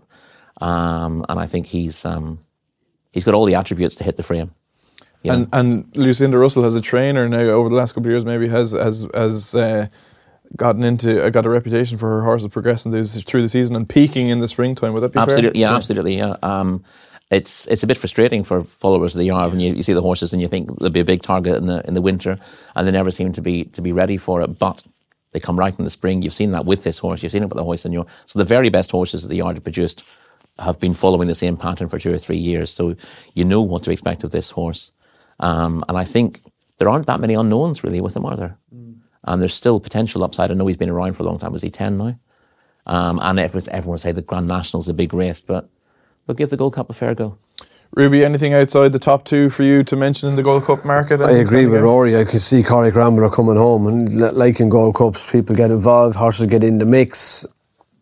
um, and I think he's um, he's got all the attributes to hit the frame. Yeah. And and Lucinda Russell has a trainer now over the last couple of years. Maybe has has has uh, gotten into uh, got a reputation for her horses progressing through the season and peaking in the springtime. Would that be absolutely? fair? Yeah, absolutely. Yeah. Um, it's it's a bit frustrating for followers of the yard when you, you see the horses and you think there'll be a big target in the in the winter, and they never seem to be to be ready for it. But they come right in the spring. You've seen that with this horse. You've seen it with the Hoy Senior. So the very best horses that the yard have produced have been following the same pattern for two or three years. So you know what to expect of this horse. Um, and I think there aren't that many unknowns really with him, are there? Mm. And there's still potential upside. I know he's been around for a long time. Is he ten now? Um, and everyone's, everyone say the Grand National's a big race, but we'll give the Gold Cup a fair go. Ruby, anything outside the top two for you to mention in the Gold Cup market? I agree with Rory. I could see Korak Rambler coming home, and like in Gold Cups, people get involved, horses get in the mix.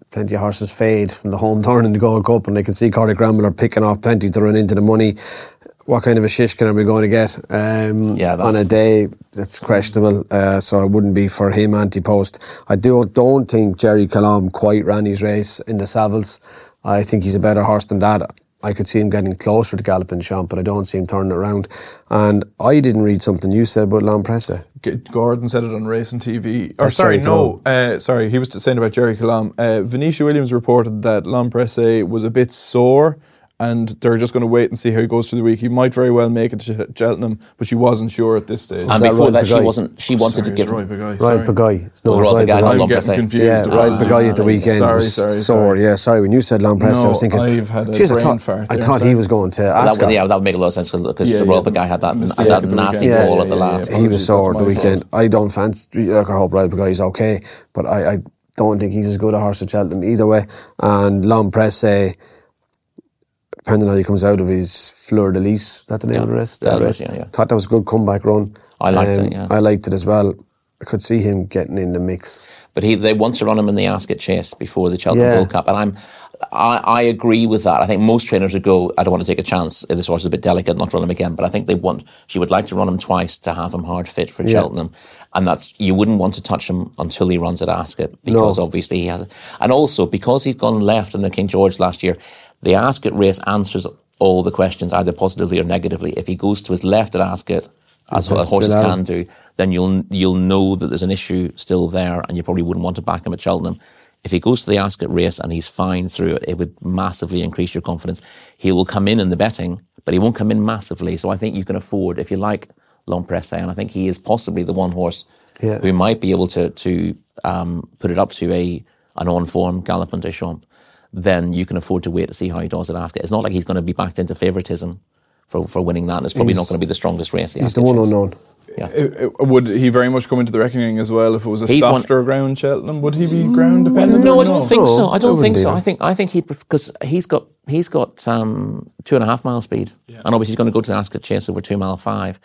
plenty of horses fade from the home turn in the Gold Cup, and they can see Corey Gramble picking off plenty to run into the money. What kind of a shishkin are we going to get um, yeah, on a day that's questionable? Uh, so it wouldn't be for him anti-post. I do, don't think Jerry Colombe quite ran his race in the Savills. I think he's a better horse than that. I could see him getting closer to Galloping Champ, but I don't see him turning it around. And I didn't read something you said about Lon Presse. Gordon said it on Racing T V. Or That's sorry, Jerry no, uh, sorry, he was saying about Jerry Colombe. Uh, Venetia Williams reported that Lon Presse was a bit sore, and they're just going to wait and see how he goes through the week. He might very well make it to Cheltenham, but she wasn't sure at this stage. And that before Roy that, she Pagaille? wasn't. She wanted Sorry, to give. Roy Pagaille, Ryan sorry. Pagaille. It's Oh, it's Roy Pagaille, not I'm Lon getting Presse. confused. Yeah, Ryan Apologies. Pagaille at the weekend. Sorry, was sorry, sore. sorry. Yeah, sorry. When you said Lon Presse, No, I was thinking, I've had a Jeez, I brain thought, fart I there, thought sorry. he was going to That Ascot. would, yeah, that would make a lot of sense because Yeah, Royal yeah, Pagaille had that, mistake that at the nasty weekend. fall Yeah, at the yeah, last. yeah. He was Apologies, sore that's the my weekend. I don't fancy. Like, I hope Ryan Pagaille's okay, but I, I don't think he's as good a horse at Cheltenham either way. And Lon Presse, depending on how he comes out of his Fleur de Lis, is that the name Yeah, of the race? that That was, race. yeah, yeah. Thought that was a good comeback run. I liked it, yeah. I liked it as well. I could see him getting in the mix. But he, they want to run him in the Ascot Chase before the Cheltenham Yeah. Bull Cup, and I'm, I, I agree with that. I think most trainers would go, I don't want to take a chance. This horse is a bit delicate, not run him again. But I think they want, she would like to run him twice to have him hard fit for Yeah. Cheltenham, and that's, you wouldn't want to touch him until he runs at Ascot, because No. obviously he has it. And also because he's gone left in the King George last year, the Ascot race answers all the questions either positively or negatively. If he goes to his left at Ascot, as That's horses still out. can do, then you'll you'll know that there's an issue still there, and you probably wouldn't want to back him at Cheltenham. If he goes to the Ascot race and he's fine through it, it would massively increase your confidence. He will come in in the betting, but he won't come in massively. So I think you can afford, if you like Lon Presse, and I think he is possibly the one horse Yeah. who might be able to to um, put it up to a an on-form Galloping des Champs, then you can afford to wait to see how he does at Ascot. It's not like he's going to be backed into favouritism for, for winning that, and it's probably He's- not going to be the strongest race. He's the one unknown. Yeah. It- it- would he very much come into the reckoning as well if it was a He's one- softer ground Cheltenham? Would he be ground dependent? No, or I don't think No, so. I I don't think wouldn't so. either. I think I think he because he's got he's got um, two and a half mile speed, and obviously he's going to go to the Ascot Chase over two mile five.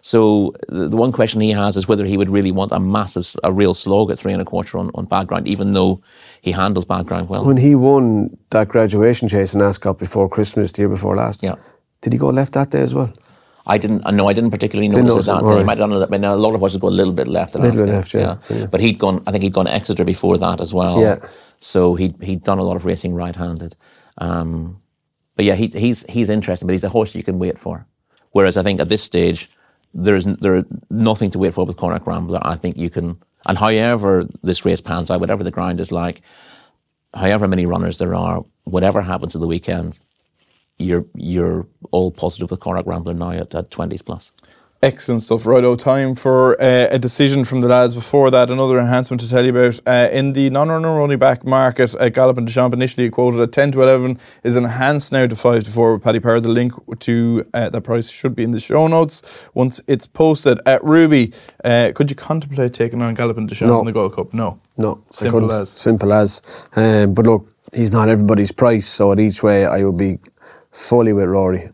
So the, the one question he has is whether he would really want a massive, a real slog at three and a quarter on, on bad ground, even though he handles bad ground well. When he won that graduation chase in Ascot before Christmas the year before last, Yeah. did he go left that day as well? I didn't. No, I didn't particularly Didn't notice it notice that it, day. He alright. might have done it. I mean, a lot of horses go a little bit left. At Little bit Ascot, left, yeah, yeah. But he'd gone. I think he'd gone Exeter before that as well. Yeah. So he he'd done a lot of racing right-handed. Um, but yeah, he, he's he's interesting. But he's a horse you can wait for. Whereas I think at this stage, there's there nothing to wait for with Cormac Rambler. I think you can. And however this race pans out, whatever the ground is like, however many runners there are, whatever happens at the weekend, you're you're all positive with Cormac Rambler now at, at twenties plus. Excellent stuff. Righto, time for uh, a decision from the lads. Before that, another enhancement to tell you about. Uh, in the non-runner running back market, uh, Galloping des Champs initially quoted at ten to eleven is enhanced now to five to four with Paddy Power. The link to uh, that price should be in the show notes once it's posted. At Ruby, uh, could you contemplate taking on Galloping des Champs No. in the Gold Cup? No. No. I Simple couldn't. as. Simple as. Um, but look, he's not everybody's price, so at each way I will be fully with Rory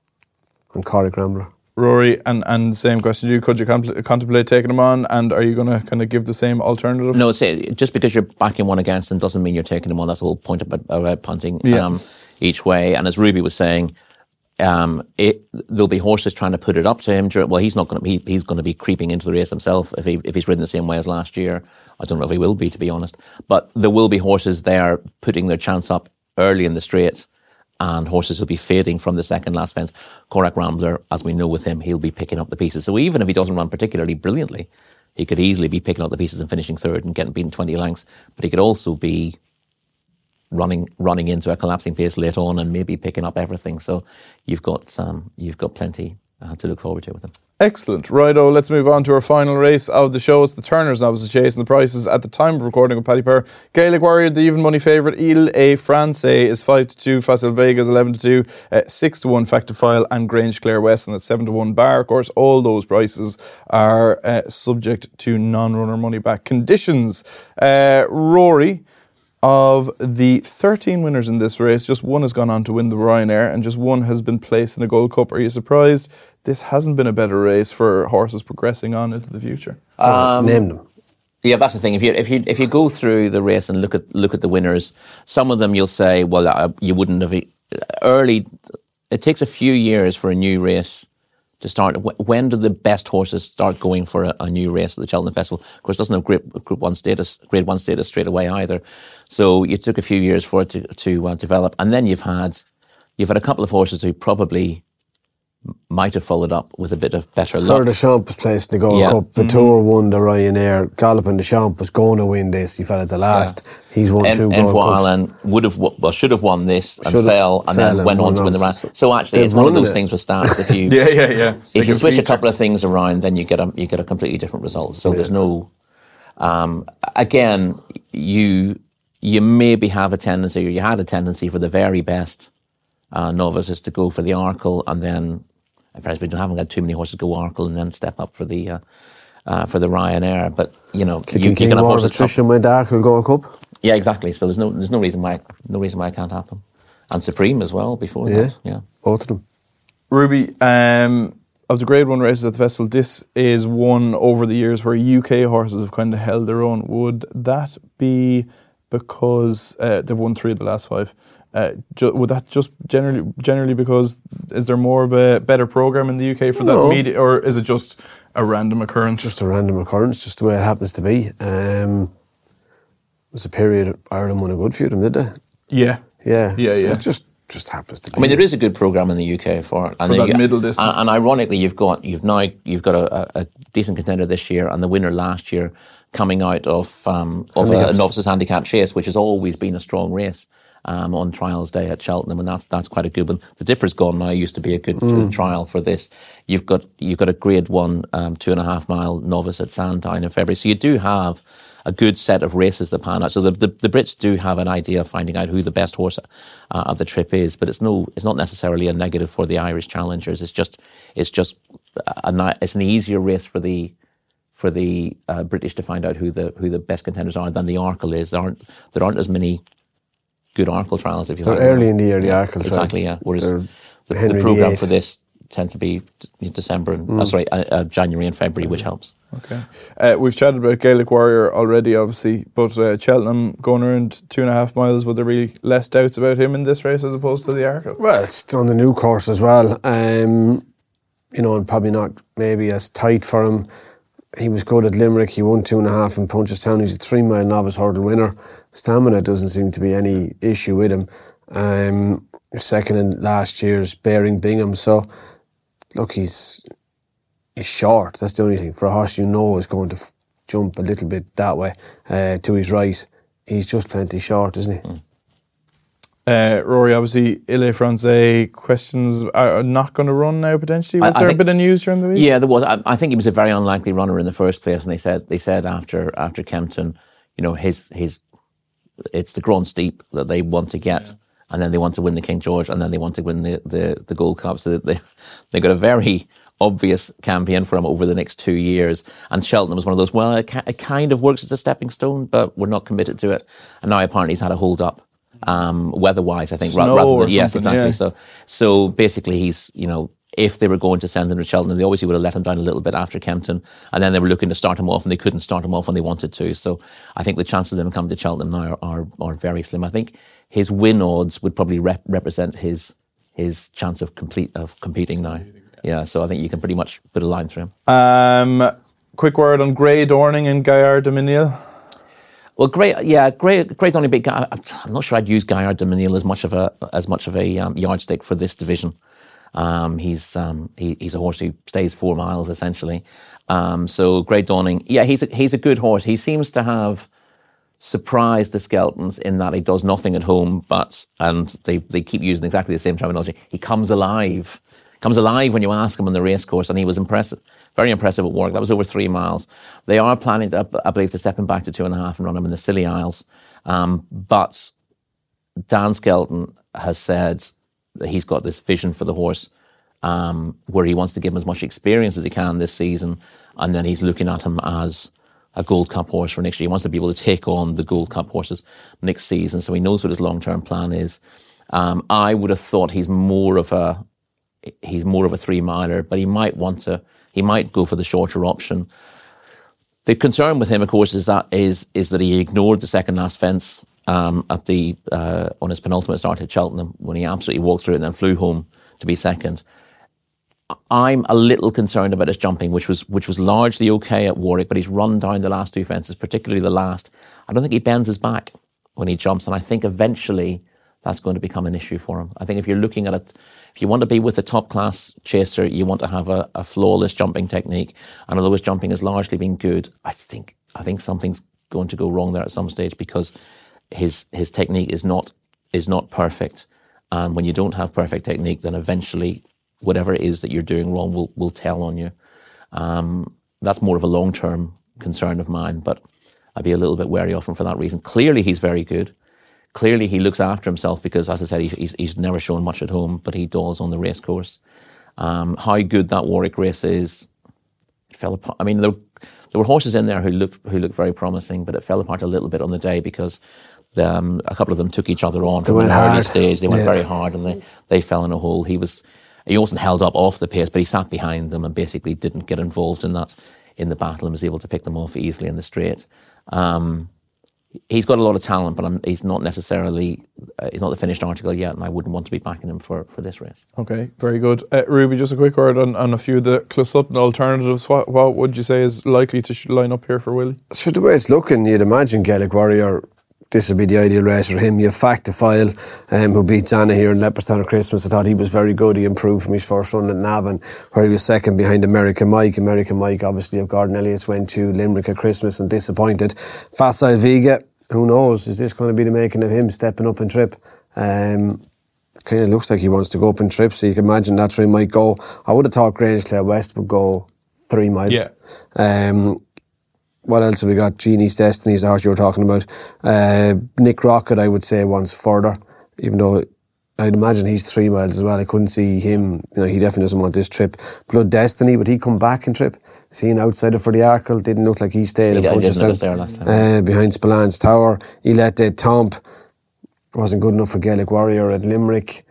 and Corey Gramble. Rory, and, and same question to you. Could you compl- contemplate taking him on, and are you going to kind of give the same alternative? No, say just because you're backing one against them doesn't mean you're taking them on. That's the whole point about, about punting Yeah. um, each way. And as Ruby was saying, um, it, there'll be horses trying to put it up to him. During, well, he's not going to. He, he's going to be creeping into the race himself if he if he's ridden the same way as last year. I don't know if he will be, to be honest. But there will be horses there putting their chance up early in the straight, and horses will be fading from the second last fence. Cormac Rambler, as we know with him, he'll be picking up the pieces. So even if he doesn't run particularly brilliantly, he could easily be picking up the pieces and finishing third and getting beaten twenty lengths. But he could also be running running into a collapsing pace late on and maybe picking up everything. So you've got um, you've got plenty uh, to look forward to with him. Excellent. Righto, let's move on to our final race of the show. It's the Turners now was the chase, and the prices at the time of recording with Paddy Power. Gaelic Warrior, the even money favourite. Ile et France is five to two. Facile Vega is eleven to two. Uh, six to one Factor File and Grange Clare Weston at seven to one bar. Of course, all those prices are uh, subject to non-runner money back conditions. Uh, Rory, of the thirteen winners in this race, just one has gone on to win the Ryanair and just one has been placed in a Gold Cup. Are you surprised this hasn't been a better race for horses progressing on into the future? Um, Name them. Yeah, that's the thing. If you if you if you go through the race and look at look at the winners, some of them you'll say, well, uh, you wouldn't have early. It takes a few years for a new race to start. When do the best horses start going for a, a new race at the Cheltenham Festival? Of course, it doesn't have group, group one status, grade one status straight away either. So it took a few years for it to to uh, develop, and then you've had you've had a couple of horses who probably might have followed up with a bit of better luck. Sir Deschamps was placed in the Gold Yeah. Cup. Vautour mm-hmm. won the Ryanair. Galopin Deschamps was going to win this. He fell at the last. Yeah. He's won en- two en- Gold Cups. Island would have, well, should have won this and Should've fell, and then went on to win the round. So actually, it's one of those it. things with stats. If you, yeah, yeah, yeah. So if you switch feature. a couple of things around, then you get a you get a completely different result. So yeah. there's no. Um, again, you you maybe have a tendency, or you had a tendency for the very best uh, novices to go for the Arkle, and then. In fact, we haven't got too many horses go Arkle and then step up for the uh, uh, for the Ryanair. But you know, you, you can have horses. Attrition went Arkle Gold Cup. Yeah, exactly. So there's no there's no reason why no reason why it can't happen. And Supreme as well before yeah. that. Yeah, both of them. Ruby, um, of the Grade One races at the festival, this is one over the years where U K horses have kind of held their own. Would that be because uh, they've won three of the last five? Uh, ju- would that just generally generally because is there more of a better program in the U K for no. that media, or is it just a random occurrence? Just a random occurrence, just the way it happens to be. Um, it was a period Ireland won a good few of them, did they? Yeah, yeah, yeah, so yeah. It just just happens to be. I mean, there is a good program in the U K for it. And for that you, middle distance. And, and ironically, you've got you've now you've got a, a decent contender this year, and the winner last year coming out of um, of a, a novices handicap chase, which has always been a strong race. Um, on trials day at Cheltenham, and that's that's quite a good one. The Dipper's gone now. Used to be a good mm. trial for this. You've got you've got a Grade One um, two and a half mile novice at Sandown in February. So you do have a good set of races that pan out. So the, the the Brits do have an idea of finding out who the best horse uh, of the trip is, but it's no it's not necessarily a negative for the Irish challengers. It's just it's just a, it's an easier race for the. for the uh, British to find out who the who the best contenders are than the Arkle is. There aren't there aren't as many good Arkle trials, if you They're like. early in the year, the yeah, Arkle trials. Exactly, yeah. Whereas They're the, Henry the programme the for this tends to be December and, Mm. uh, sorry, uh, uh, January and February, which helps. Okay. Uh, we've chatted about Gaelic Warrior already, obviously, but uh, Cheltenham going around two and a half miles, would there be less doubts about him in this race as opposed to the Arkle? Well, it's on the new course as well. Um, you know, and probably not maybe as tight for him. He was good at Limerick. He won two and a half in Punchestown. He's a three-mile novice hurdle winner. Stamina doesn't seem to be any issue with him. Um, second in last year's Bearing Bingham. So, look, he's he's short. That's the only thing. For a horse you know is going to f- jump a little bit that way uh, to his right. He's just plenty short, isn't he? Mm. Uh, Rory, obviously, Ile Francais questions are not going to run now potentially. Was I, I there think, a bit of news during the week? Yeah, there was. I, I think he was a very unlikely runner in the first place, and they said they said after after Kempton, you know, his his it's the Grand Steep that they want to get, yeah. and then they want to win the King George, and then they want to win the the, the Gold Cup. So they they got a very obvious campaign for him over the next two years. And Cheltenham was one of those. Well, it, it kind of works as a stepping stone, but we're not committed to it. And now apparently he's had a hold up. Um, weather-wise, I think, Snow rather or than yes, exactly. Yeah. So, so basically, he's you know, if they were going to send him to Cheltenham, they obviously would have let him down a little bit after Kempton, and then they were looking to start him off, and they couldn't start him off when they wanted to. So, I think the chances of him coming to Cheltenham now are are, are very slim. I think his win odds would probably rep- represent his his chance of complete of competing now. Yeah, so I think you can pretty much put a line through him. Um, quick word on Gray Dorning and Gaillard de Menil. Well, great, yeah, great, great. Only big. I'm not sure I'd use Gaillard de Menil as much of a as much of a um, yardstick for this division. Um, he's um, he, he's a horse who stays four miles essentially. Um, so Great Dawning, yeah, he's a, he's a good horse. He seems to have surprised the Skeltons in that he does nothing at home, but and they they keep using exactly the same terminology. He comes alive, comes alive when you ask him on the race course, and he was impressive. Very impressive at Warwick. That was over three miles. They are planning, to, I believe, to step him back to two and a half and run him in the Scilly Isles. Um, but Dan Skelton has said that he's got this vision for the horse um, where he wants to give him as much experience as he can this season, and then he's looking at him as a Gold Cup horse for next year. He wants to be able to take on the Gold Cup horses next season, so he knows what his long-term plan is. Um, I would have thought he's more of a he's more of a three-miler, but he might want to. He might go for the shorter option. The concern with him, of course, is that is is that he ignored the second last fence um, at the uh, on his penultimate start at Cheltenham when he absolutely walked through it and then flew home to be second. I'm a little concerned about his jumping, which was which was largely okay at Warwick, but he's run down the last two fences, particularly the last. I don't think he bends his back when he jumps, and I think eventually that's going to become an issue for him. I think if you're looking at it, if you want to be with a top-class chaser, you want to have a, a flawless jumping technique. And although his jumping has largely been good, I think I think something's going to go wrong there at some stage because his his technique is not is not perfect. And when you don't have perfect technique, then eventually whatever it is that you're doing wrong will will tell on you. Um, that's more of a long-term concern of mine, but I'd be a little bit wary of him for that reason. Clearly, he's very good. Clearly, he looks after himself because, as I said, he's, he's never shown much at home, but he does on the race course. Um, how good that Warwick race is, it fell apart. I mean, there, there were horses in there who looked who looked very promising, but it fell apart a little bit on the day because the, um, a couple of them took each other on from an early stage. They went yeah. very hard and they, they fell in a hole. He was he wasn't held up off the pace, but he sat behind them and basically didn't get involved in that in the battle and was able to pick them off easily in the straight. Um, He's got a lot of talent, but I'm, he's not necessarily, uh, he's not the finished article yet, and I wouldn't want to be backing him for, for this race. Okay, very good. Uh, Ruby, just a quick word on, on a few of the Closutton alternatives. What, what would you say is likely to sh- line up here for Willie? So the way it's looking, you'd imagine Gaelic Warrior, this would be the ideal race for him. You have Fact to File, um, who beat Zana here in Leopardstown at Christmas. I thought he was very good. He improved from his first run at Navan, where he was second behind American Mike. American Mike, obviously, of Gordon Elliott's, went to Limerick at Christmas and disappointed. Facile Viga, who knows? Is this going to be the making of him stepping up in trip? Um, kind of looks like he wants to go up in trip, so you can imagine that's where he might go. I would have thought Grangeclare West would go three miles. Yeah. Um, what else have we got? Genie's Destiny is the horse you were talking about. Uh, Nick Rocket, I would say, wants further, even though I'd imagine he's three miles as well. I couldn't see him, you know, he definitely doesn't want this trip. Blood Destiny, would he come back in trip? Is he an outsider for the Arkle? Didn't look like he stayed. He did, didn't look there last time. Uh, behind Spillane Tower. He let uh, Tomp, wasn't good enough for Gaelic Warrior at Limerick.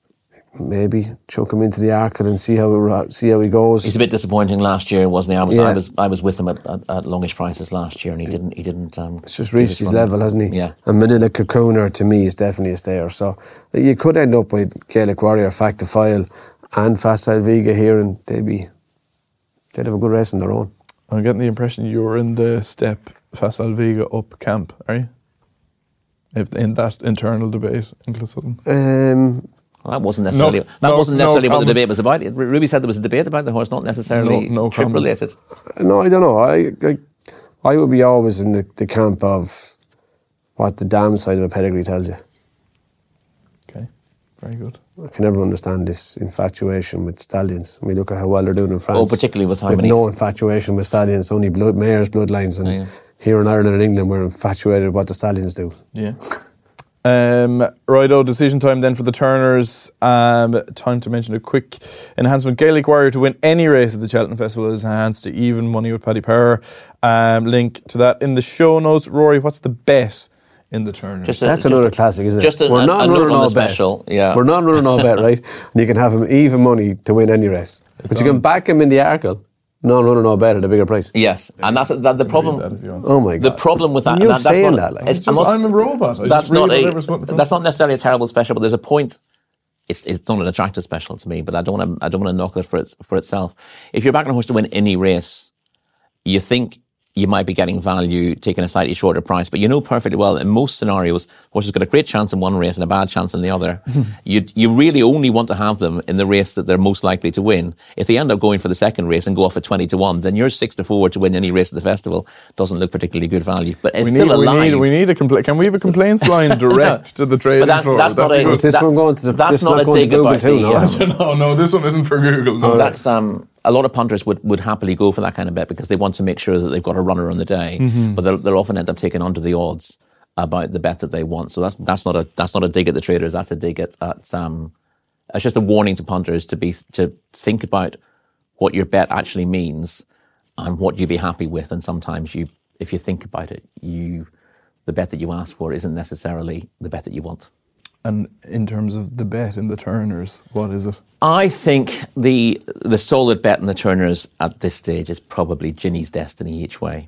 Maybe chuck him into the Arkle and see how he, see how he goes. He's a bit disappointing last year, wasn't he? I was yeah. I was I was with him at, at, at longish prices last year, and he didn't he didn't. Um, it's just reached his level, hasn't he? Yeah. And Manila Cocooner to me is definitely a stayer. So you could end up with Gaelic Warrior, Fact to File, and Facile Viga here, and they'd be they'd have a good race on their own. I'm getting the impression you're in the step Facile Viga up camp, are you? If in that internal debate in Closutton. Um. Well, that wasn't necessarily no, that no, wasn't necessarily no what the debate was about. Ruby said there was a debate about the horse, not necessarily no, no trip comment. related. No, I don't know. I, I I would be always in the, the camp of what the damn side of a pedigree tells you. Okay, very good. I can never understand this infatuation with stallions. We look at how well they're doing in France. Oh, particularly with how with many no infatuation with stallions, only blood mares, bloodlines, and oh, yeah. here in Ireland and England we're infatuated with what the stallions do. Yeah. Um, righto, decision time then for the Turners. Um, time to mention a quick enhancement. Gaelic Warrior to win any race at the Cheltenham Festival is enhanced to even money with Paddy Power. Um, link to that in the show notes. Rory, what's the bet in the Turners? Just a, That's just another a, classic, isn't it? Just a, We're a, not a note running on all the bet. special. Yeah. We're not running all bet, right? And you can have him even money to win any race. It's but you on. Can back him in the Arkle. No, running all bet at a bigger price. Yes, and that's that, the problem. Oh my God! The problem with that, You're that that's saying not, that, like. it's, just, must, I'm a robot. I that's just not a. a That's not necessarily a terrible special, but there's a point. It's it's not an attractive special to me, but I don't want to. I don't want to knock it for its for itself. If you're backing a horse to win any race, you think you might be getting value taking a slightly shorter price, but you know perfectly well in most scenarios, horses got a great chance in one race and a bad chance in the other. you you really only want to have them in the race that they're most likely to win. If they end up going for the second race and go off at twenty to one, then you're six to four to win any race at the festival. Doesn't look particularly good value, but it's we still need, alive. We need, we need a complaint. Can we have a complaints line direct to the trading But that, floor? that's not a. Is this that, one going to the, that's this not, not a dig about too, the. no? Um, no, no, this one isn't for Google. No, that's um. A lot of punters would, would happily go for that kind of bet because they want to make sure that they've got a runner on the day, mm-hmm. but they'll, they'll often end up taking onto the odds about the bet that they want. So that's that's not a that's not a dig at the traders. That's a dig at, at um. It's just a warning to punters to be to think about what your bet actually means and what you'd be happy with. And sometimes you, if you think about it, you the bet that you ask for isn't necessarily the bet that you want. And in terms of the bet in the Turners, what is it? I think the the solid bet in the Turners at this stage is probably Ginny's Destiny each way.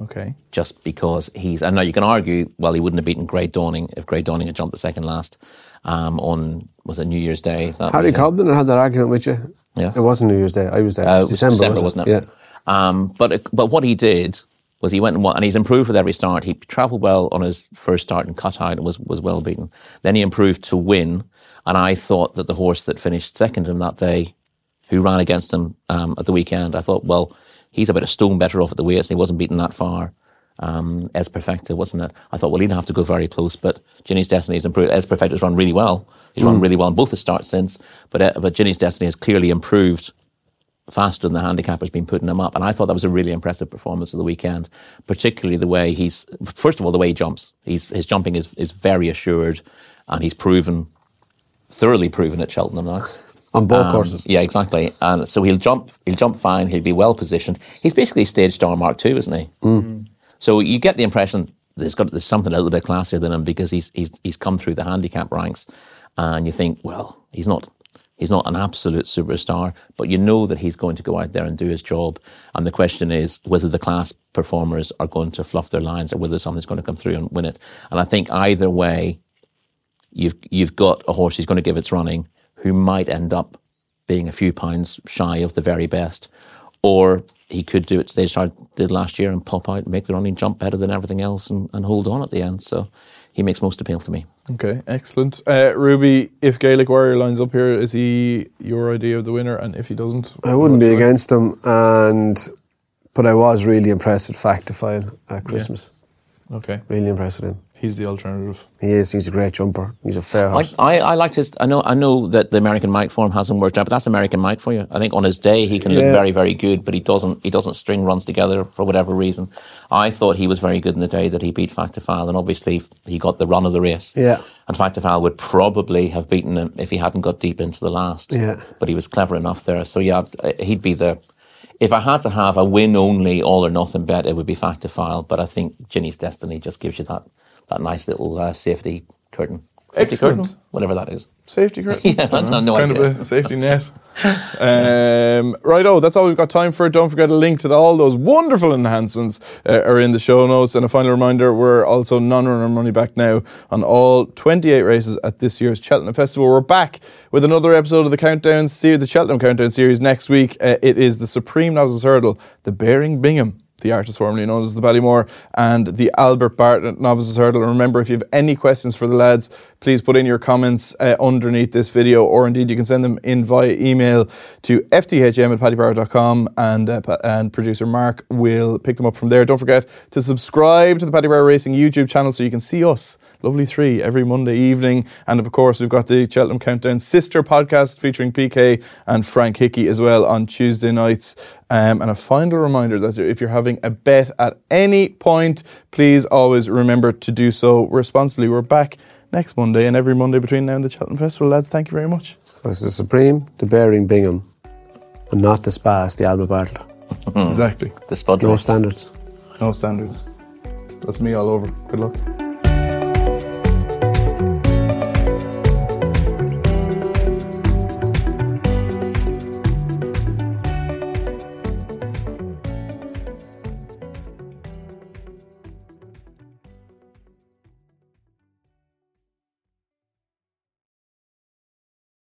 Okay. Just because he's, and now you can argue, well, he wouldn't have beaten Great Dawning if Great Dawning had jumped the second last um, on, was it New Year's Day? That Harry was, Cobden had that argument with you. Yeah. It wasn't New Year's Day. I was there. Uh, It it was was December, December, wasn't wasn't it? Yeah. Um, but it, but what he did was he went and won, and he's improved with every start. He travelled well on his first start and cut out and was, was well beaten. Then he improved to win, and I thought that the horse that finished second him that day, who ran against him um, at the weekend, I thought, well, he's about a stone better off at the weights. He wasn't beaten that far. Um, Es Perfecta, wasn't it? I thought, well, he'd have to go very close, but Ginny's Destiny has improved. Es Perfecta's run really well. He's mm. run really well in both the starts since, but uh, but Ginny's Destiny has clearly improved faster than the handicapper's been putting him up, and I thought that was a really impressive performance of the weekend, particularly the way he's, first of all, the way he jumps. He's, his jumping is, is very assured, and he's proven, thoroughly proven at Cheltenham now. On both um, courses. Yeah, exactly. And so he'll jump, he'll jump fine, he'll be well positioned. He's basically stage star Mark two, isn't he? Mm. So you get the impression there's got there's something a little bit classier than him because he's he's he's come through the handicap ranks, and you think, well, he's not he's not an absolute superstar, but you know that he's going to go out there and do his job. And the question is whether the class performers are going to fluff their lines or whether something's going to come through and win it. And I think either way, you've you've got a horse who's going to give its running, who might end up being a few pounds shy of the very best, or he could do it stage start did last year and pop out and make the running jump better than everything else and, and hold on at the end. So he makes most appeal to me. Okay, excellent. Uh, Ruby, if Gaelic Warrior lines up here, is he your idea of the winner? And if he doesn't? I wouldn't be against him, and but I was really impressed with Factifile at Christmas. Yeah. Okay. Really impressed with him. He's the alternative. He is. He's a great jumper. He's a fair horse. I, I, I liked his. I know. I know that the American Mike form hasn't worked out, but that's American Mike for you. I think on his day he can look Yeah. very, very good, but he doesn't. He doesn't string runs together for whatever reason. I thought he was very good in the day that he beat Factifile, and obviously he got the run of the race. Yeah. And Factifile would probably have beaten him if he hadn't got deep into the last. Yeah. But he was clever enough there. So yeah, he'd be the. If I had to have a win only all or nothing bet, it would be Factifile. But I think Ginny's Destiny just gives you that. That nice little uh, safety curtain. Safety Excellent. curtain? Whatever that is. Safety curtain? Yeah, I have no kind idea. of a safety net. um, righto, that's all we've got time for. Don't forget a link to the, all those wonderful enhancements uh, are in the show notes. And a final reminder, we're also non-runner money back now on all twenty-eight races at this year's Cheltenham Festival. We're back with another episode of the Countdown series, the Cheltenham Countdown series next week. Uh, it is the Supreme Novices Hurdle, the Bearing Bingham, the artist formerly known as the Ballymore, and the Albert Bartlett Novices Hurdle. And remember, if you have any questions for the lads, please put in your comments uh, underneath this video, or indeed you can send them in via email to f t h m at paddy power dot com, and, uh, and producer Mark will pick them up from there. Don't forget to subscribe to the Paddy Power Racing YouTube channel so you can see us, lovely three, every Monday evening. And of course, we've got the Cheltenham Countdown sister podcast featuring P K and Frank Hickey as well on Tuesday nights. Um, and a final reminder that if you're having a bet at any point, please always remember to do so responsibly. We're back next Monday and every Monday between now and the Cheltenham Festival. Lads, thank you very much. So it's the Supreme, the Bearing Bingham, and not the Spas, the Albert Bartlett. Exactly. The Spud No race. standards. No standards. That's me all over. Good luck.